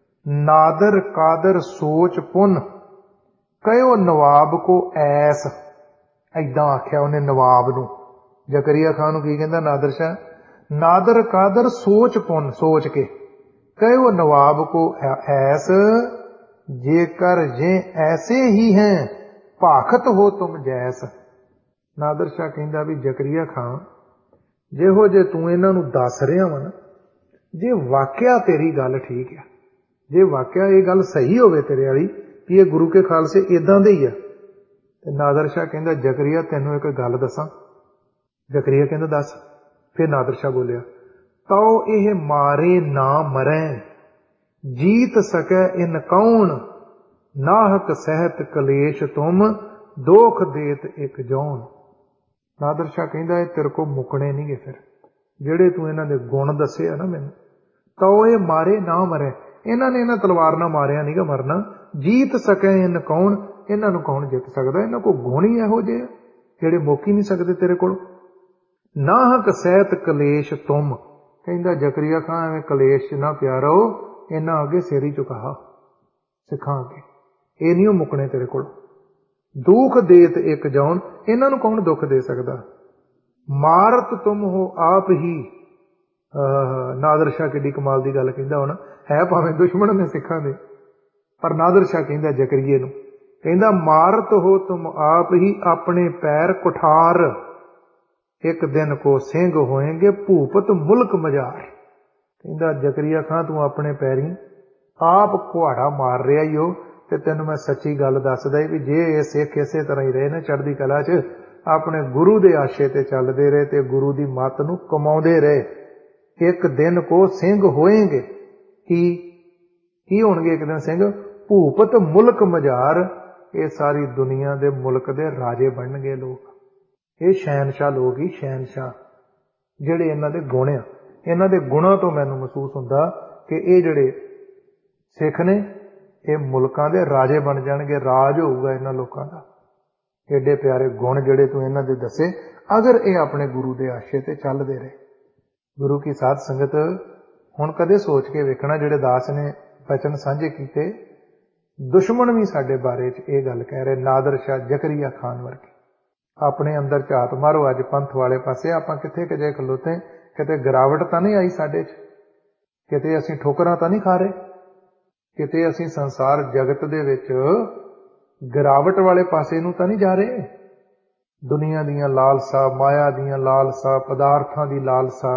ਨਾਦਰ ਕਾਦਰ ਸੋਚ ਪੁੰਨ ਕਹਿਓ ਨਵਾਬ ਕੋ ਐਸ। ਏਦਾਂ ਆਖਿਆ ਉਹਨੇ ਨਵਾਬ ਨੂੰ। ਜ਼ਕਰੀਆ ਖਾਨ ਨੂੰ ਕੀ ਕਹਿੰਦਾ ਨਾਦਰ ਸ਼ਾਹ? ਨਾਦਰ ਕਾਦਰ ਸੋਚ ਪੁੰਨ, ਸੋਚ ਕੇ ਕਹਿਓ ਨਵਾਬ ਕੋ ਐਸ, ਜੇਕਰ ਜੇ ਐਸੇ ਹੀ ਹੈ ਭਾਖਤ ਹੋ ਤੁਮ ਜੈਸ। ਨਾਦਰ ਸ਼ਾਹ ਕਹਿੰਦਾ ਵੀ ਜ਼ਕਰੀਆ ਖਾਨ, ਜਿਹੋ ਜੇ ਤੂੰ ਇਹਨਾਂ ਨੂੰ ਦੱਸ ਰਿਹਾ ਵਾ ਨਾ, ਜੇ ਵਾਕਿਆ ਤੇਰੀ ਗੱਲ ਠੀਕ ਆ, ਜੇ ਵਾਕਿਆ ਇਹ ਗੱਲ ਸਹੀ ਹੋਵੇ ਤੇਰੇ ਵਾਲੀ ਵੀ ਇਹ ਗੁਰੂ ਕੇ ਖਾਲਸੇ ਇਦਾਂ ਦੇ ਹੀ ਆ, ਤੇ ਨਾਦਰ ਸ਼ਾਹ ਕਹਿੰਦਾ ਜ਼ਕਰੀਆ ਤੈਨੂੰ ਇੱਕ ਗੱਲ ਦੱਸਾਂ। ਜ਼ਕਰੀਆ ਕਹਿੰਦਾ ਦੱਸ। ਫਿਰ ਨਾਦਰ ਸ਼ਾਹ ਬੋਲਿਆ, ਤਉ ਇਹ ਮਾਰੇ ਨਾ ਮਰੈ, ਜੀਤ ਸਕੈ ਇਨ ਕੌਣ, ਨਾਹਕ ਸਹਿਤ ਕਲੇਸ਼ ਤੁਮ, ਦੋਖ ਦੇਤ ਇੱਕ ਜੌਨ। ਨਾਦਰ ਸ਼ਾਹ ਕਹਿੰਦਾ ਇਹ ਤੇਰੇ ਕੋਲ ਮੁੱਕਣੇ ਨਹੀਂਗੇ ਫਿਰ, ਜਿਹੜੇ ਤੂੰ ਇਹਨਾਂ ਦੇ ਗੁਣ ਦੱਸੇ ਆ ਨਾ ਮੈਨੂੰ। ਤਉ ਇਹ ਮਾਰੇ ਨਾ ਮਰੈ, ਇਹਨਾਂ ਨੇ ਇਹਨਾਂ ਤਲਵਾਰ ਨਾਲ ਮਾਰਿਆ ਨਹੀਂਗਾ ਮਰਨਾ। ਜੀਤ ਸਕੈ ਇਨ ਕੌਣ, ਇਹਨਾਂ ਨੂੰ ਕੌਣ ਜਿੱਤ ਸਕਦਾ? ਇਹਨਾਂ ਕੋਲ ਗੁਣ ਹੀ ਇਹੋ ਜਿਹੇ ਜਿਹੜੇ ਮੁੱਕ ਹੀ ਨਹੀਂ ਸਕਦੇ ਤੇਰੇ ਕੋਲ। ਨਾਹਕ ਸਹਿਤ ਕਲੇਸ਼ ਤੁਮ, ਕਹਿੰਦਾ ਜ਼ਕਰੀਆ ਖਾਨ ਐਵੇਂ ਕਲੇਸ਼ 'ਚ ਨਾ ਪਿਆ ਰਹੋ, ਇਹਨਾਂ ਅੱਗੇ ਸਿਰ ਹੀ ਝੁਕਾ ਸਿੱਖਾਂ ਅੱਗੇ, ਇਹ ਨਹੀਂ ਉਹ ਮੁੱਕਣੇ ਤੇਰੇ ਕੋਲ। ਦੁੱਖ ਦੇਤ ਇੱਕ ਜੌਨ, ਇਹਨਾਂ ਨੂੰ ਕੌਣ ਦੁੱਖ ਦੇ ਸਕਦਾ? ਮਾਰਤ ਤੁਮ ਹੋ ਆਪ ਹੀ। ਨਾਦਰ ਸ਼ਾਹ ਕਿੱਡੀ ਕਮਾਲ ਦੀ ਗੱਲ ਕਹਿੰਦਾ ਹੁਣ, ਹੈ ਭਾਵੇਂ ਦੁਸ਼ਮਣ ਨੇ ਸਿੱਖਾਂ ਦੇ, ਪਰ ਨਾਦਰ ਸ਼ਾਹ ਕਹਿੰਦਾ ਜ਼ਕਰੀਏ ਨੂੰ, ਕਹਿੰਦਾ ਮਾਰਤ ਹੋ ਤੁਮ ਆਪ ਹੀ, ਆਪਣੇ ਪੈਰ ਕੁਠਾਰ, ਇੱਕ ਦਿਨ ਕੋ ਸਿੰਘ ਹੋਏਗੇ ਭੂਪਤ ਮੁਲਕ ਮਜ਼ਾਰ। ਕਹਿੰਦਾ ਜ਼ਕਰੀਆ ਖਾਂ ਤੂੰ ਆਪਣੇ ਪੈਰੀ ਆਪ ਕੁਹਾੜਾ ਮਾਰ ਰਿਹਾ ਹੀ ਹੋ, ਤੇ ਤੈਨੂੰ ਮੈਂ ਸੱਚੀ ਗੱਲ ਦੱਸਦਾ ਵੀ ਜੇ ਇਹ ਸਿੱਖ ਇਸੇ ਤਰ੍ਹਾਂ ਹੀ ਰਹੇ ਨਾ ਚੜ੍ਹਦੀ ਕਲਾ 'ਚ, ਆਪਣੇ ਗੁਰੂ ਦੇ ਆਸ਼ੇ ਤੇ ਚੱਲਦੇ ਰਹੇ ਤੇ ਗੁਰੂ ਦੀ ਮੱਤ ਨੂੰ ਕਮਾਉਂਦੇ ਰਹੇ, ਇੱਕ ਦਿਨ ਕੋ ਸਿੰਘ ਹੋਏਗੇ। ਕੀ ਹੋਣਗੇ ਇੱਕ ਦਿਨ ਸਿੰਘ? ਭੂਪਤ ਮੁਲਕ ਮਜ਼ਾਰ, ਇਹ ਸਾਰੀ ਦੁਨੀਆ ਦੇ ਮੁਲਕ ਦੇ ਰਾਜੇ ਬਣਨਗੇ ਲੋਕ। ਇਹ ਸ਼ਹਿਨशाह ਲੋਕ ਹੀ ਸ਼ਹਿਨशाह, ਜਿਹੜੇ ਇਹਨਾਂ ਦੇ ਗੁਣ ਆ। ਇਹਨਾਂ ਦੇ ਗੁਣਾਂ ਤੋਂ ਮੈਨੂੰ ਮਹਿਸੂਸ ਹੁੰਦਾ ਕਿ ਇਹ ਜਿਹੜੇ ਸਿੱਖ ਨੇ ਇਹ ਮੁਲਕਾਂ ਦੇ ਰਾਜੇ ਬਣ ਜਾਣਗੇ, ਰਾਜ ਹੋਊਗਾ ਇਹਨਾਂ ਲੋਕਾਂ ਦਾ। ਏਡੇ ਪਿਆਰੇ ਗੁਣ ਜਿਹੜੇ ਤੂੰ ਇਹਨਾਂ ਦੇ ਦੱਸੇ, ਅਗਰ ਇਹ ਆਪਣੇ ਗੁਰੂ ਦੇ ਆਸ਼ੇ ਤੇ ਚੱਲਦੇ ਰਹੇ। ਗੁਰੂ ਕੀ ਸਾਧ ਸੰਗਤ, ਹੁਣ ਕਦੇ ਸੋਚ ਕੇ ਵੇਖਣਾ, ਜਿਹੜੇ ਦਾਸ ਨੇ ਬਚਨ ਸਾਂਝੇ ਕੀਤੇ, ਦੁਸ਼ਮਣ ਵੀ ਸਾਡੇ ਬਾਰੇ 'ਚ ਇਹ ਗੱਲ ਕਹਿ ਰਹੇ, ਨਾਦਰ ਸ਼ਾਹ, ਜ਼ਕਰੀਆ ਖਾਨ ਵਰਗੇ। ਆਪਣੇ ਅੰਦਰ ਝਾਤ ਮਾਰੋ ਅੱਜ ਪੰਥ ਵਾਲੇ ਪਾਸੇ, ਆਪਾਂ ਕਿੱਥੇ ਕਜੇ ਖਲੋਤੇ, ਕਿਤੇ ਗਿਰਾਵਟ ਤਾਂ ਨਹੀਂ ਆਈ ਸਾਡੇ 'ਚ, ਕਿਤੇ ਅਸੀਂ ਠੋਕਰਾਂ ਤਾਂ ਨਹੀਂ ਖਾ ਰਹੇ, ਕਿਤੇ ਅਸੀਂ ਸੰਸਾਰ ਜਗਤ ਦੇ ਵਿੱਚ ਗਿਰਾਵਟ ਵਾਲੇ ਪਾਸੇ ਨੂੰ ਤਾਂ ਨਹੀਂ ਜਾ ਰਹੇ। ਦੁਨੀਆ ਦੀਆਂ ਲਾਲਸਾ, ਮਾਇਆ ਦੀਆਂ ਲਾਲਸਾ, ਪਦਾਰਥਾਂ ਦੀ ਲਾਲਸਾ,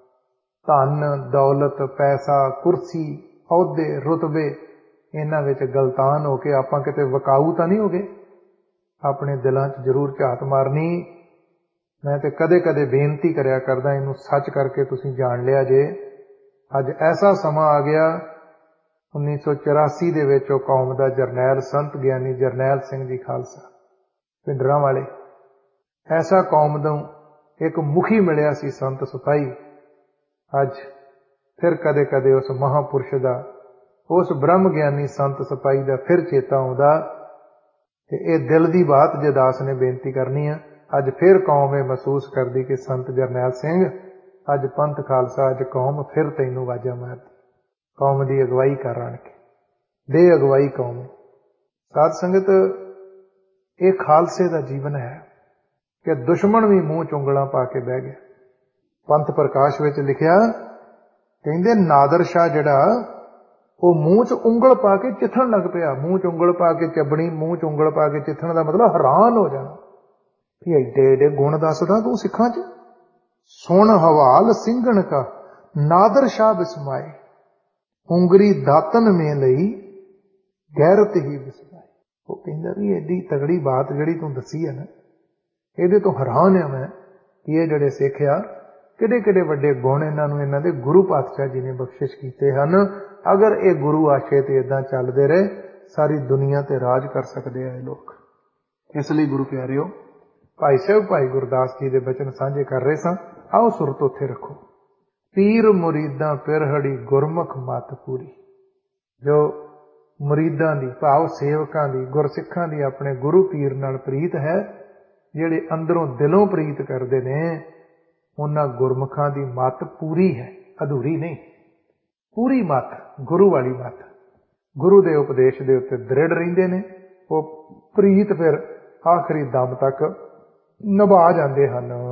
ਧਨ ਦੌਲਤ, ਪੈਸਾ, ਕੁਰਸੀ, ਅਹੁਦੇ, ਰੁਤਬੇ, ਇਹਨਾਂ ਵਿੱਚ ਗਲਤਾਨ ਹੋ ਕੇ ਆਪਾਂ ਕਿਤੇ ਵਿਕਾਊ ਤਾਂ ਨਹੀਂ ਹੋ ਗਏ। ਆਪਣੇ ਦਿਲਾਂ 'ਚ ਜ਼ਰੂਰ ਝਾਤ ਮਾਰਨੀ। ਮੈਂ ਤੇ ਕਦੇ ਕਦੇ ਬੇਨਤੀ ਕਰਿਆ ਕਰਦਾ, ਇਹਨੂੰ ਸੱਚ ਕਰਕੇ ਤੁਸੀਂ ਜਾਣ ਲਿਆ ਜੇ। ਅੱਜ ਐਸਾ ਸਮਾਂ ਆ ਗਿਆ, 1984 ਦੇ ਵਿੱਚ ਉਹ ਕੌਮ ਦਾ ਜਰਨੈਲ, ਸੰਤ ਗਿਆਨੀ ਜਰਨੈਲ ਸਿੰਘ ਜੀ ਖਾਲਸਾ ਪਿੰਡਰਾਂ ਵਾਲੇ, ਐਸਾ ਕੌਮ ਨੂੰ ਇੱਕ ਮੁਖੀ ਮਿਲਿਆ ਸੀ, ਸੰਤ ਸਿਪਾਹੀ। ਅੱਜ ਫਿਰ ਕਦੇ ਕਦੇ ਉਸ ਮਹਾਂਪੁਰਸ਼ ਦਾ, ਉਸ ਬ੍ਰਹਮ ਗਿਆਨੀ ਸੰਤ ਸਿਪਾਹੀ ਦਾ ਫਿਰ ਚੇਤਾ ਆਉਂਦਾ। ਤੇ ਇਹ ਦਿਲ ਦੀ ਬਾਤ ਜੇ ਦਾਸ ਨੇ ਬੇਨਤੀ ਕਰਨੀ ਆ, ਅੱਜ ਫਿਰ ਕੌਮ ਇਹ ਮਹਿਸੂਸ ਕਰਦੀ ਕਿ ਸੰਤ ਜਰਨੈਲ ਸਿੰਘ, ਅੱਜ ਪੰਥ ਖਾਲਸਾ, ਅੱਜ ਕੌਮ ਫਿਰ ਤੈਨੂੰ ਆਵਾਜ਼ਾਂ ਮਾਰਦੀ, ਕੌਮ ਦੀ ਅਗਵਾਈ ਕਰ ਆਣ ਕੇ ਦੇ ਅਗਵਾਈ ਕੌਮ। ਸਾਧ ਸੰਗਤ, ਇਹ ਖਾਲਸੇ ਦਾ ਜੀਵਨ ਹੈ ਕਿ ਦੁਸ਼ਮਣ ਵੀ ਮੂੰਹ 'ਚ ਉਂਗਲਾਂ ਪਾ ਕੇ ਬਹਿ ਗਿਆ। ਪੰਥ ਪ੍ਰਕਾਸ਼ ਵਿੱਚ ਲਿਖਿਆ, ਕਹਿੰਦੇ ਨਾਦਰ ਸ਼ਾਹ ਜਿਹੜਾ, ਉਹ ਮੂੰਹ 'ਚ ਉਂਗਲ ਪਾ ਕੇ ਚਿੱਥਣ ਲੱਗ ਪਿਆ। ਮੂੰਹ 'ਚ ਉਂਗਲ ਪਾ ਕੇ ਚੱਬਣੀ, ਮੂੰਹ 'ਚ ਉਂਗਲ ਪਾ ਕੇ ਚਿੱਥਣ ਦਾ ਮਤਲਬ ਹੈਰਾਨ ਹੋ ਜਾਣਾ ਵੀ ਏਡੇ ਏਡੇ ਗੁਣ ਦੱਸਦਾ ਤੂੰ ਸਿੱਖਾਂ 'ਚ। ਸੁਣ ਹਵਾਲ ਸਿੰਘਣ ਕਾ ਨਾਦਰ ਸ਼ਾਹ ਬਿਸਮਾਏ, ਉਂਗਰੀ ਦਾਤਨ ਮੇ ਲਈ ਗੈਰਤ ਹੀ ਬਿਸਮਾਏ। ਉਹ ਕਹਿੰਦਾ ਵੀ ਏਡੀ ਤਗੜੀ ਬਾਤ ਜਿਹੜੀ ਤੂੰ ਦੱਸੀ ਹੈ ਨਾ, ਇਹਦੇ ਤੋਂ ਹੈਰਾਨ ਆ ਮੈਂ ਕਿ ਇਹ ਜਿਹੜੇ ਸਿੱਖ ਆ, ਕਿਹੜੇ ਕਿਹੜੇ ਵੱਡੇ ਗੁਣ ਇਹਨਾਂ ਨੂੰ ਇਹਨਾਂ ਦੇ ਗੁਰੂ ਪਾਤਸ਼ਾਹ ਜੀ ਨੇ ਬਖਸ਼ਿਸ਼ ਕੀਤੇ ਹਨ। ਅਗਰ ਇਹ ਗੁਰੂ ਆਸ਼ੇ ਤੇ ਇਦਾਂ ਚੱਲਦੇ ਰਹੇ, ਸਾਰੀ ਦੁਨੀਆ ਤੇ ਰਾਜ ਕਰ ਸਕਦੇ ਆ ਇਹ ਲੋਕ। ਇਸ ਲਈ ਗੁਰੂ ਪਿਆਰਿਓ, ਭਾਈ ਸਾਹਿਬ ਭਾਈ ਗੁਰਦਾਸ ਜੀ ਦੇ ਬਚਨ ਸਾਂਝੇ ਕਰ ਰਹੇ ਸਾਂ। ਆਓ ਸੁਰਤ ਉੱਥੇ ਰੱਖੋ। ਪੀਰ ਮੁਰੀਦਾਂ ਪਿਰਹੜੀ ਗੁਰਮੁਖ ਮਤ ਪੂਰੀ। ਜੋ ਮੁਰੀਦਾਂ ਦੀ, ਭਾਵ ਸੇਵਕਾਂ ਦੀ, ਗੁਰਸਿੱਖਾਂ ਦੀ ਆਪਣੇ ਗੁਰੂ ਪੀਰ ਨਾਲ ਪ੍ਰੀਤ ਹੈ, ਜਿਹੜੇ ਅੰਦਰੋਂ ਦਿਲੋਂ ਪ੍ਰੀਤ ਕਰਦੇ ਨੇ, ਉਹਨਾਂ ਗੁਰਮੁਖਾਂ ਦੀ ਮੱਤ ਪੂਰੀ ਹੈ, ਅਧੂਰੀ ਨਹੀਂ। ਪੂਰੀ ਮੱਤ, ਗੁਰੂ ਵਾਲੀ ਮੱਤ, ਗੁਰੂ ਦੇ ਉਪਦੇਸ਼ ਦੇ ਉੱਤੇ ਦ੍ਰਿੜ ਰਹਿੰਦੇ ਨੇ। ਉਹ ਪ੍ਰੀਤ ਫਿਰ ਆਖਰੀ ਦਮ ਤੱਕ ਨਿਭਾ ਜਾਂਦੇ ਹਨ।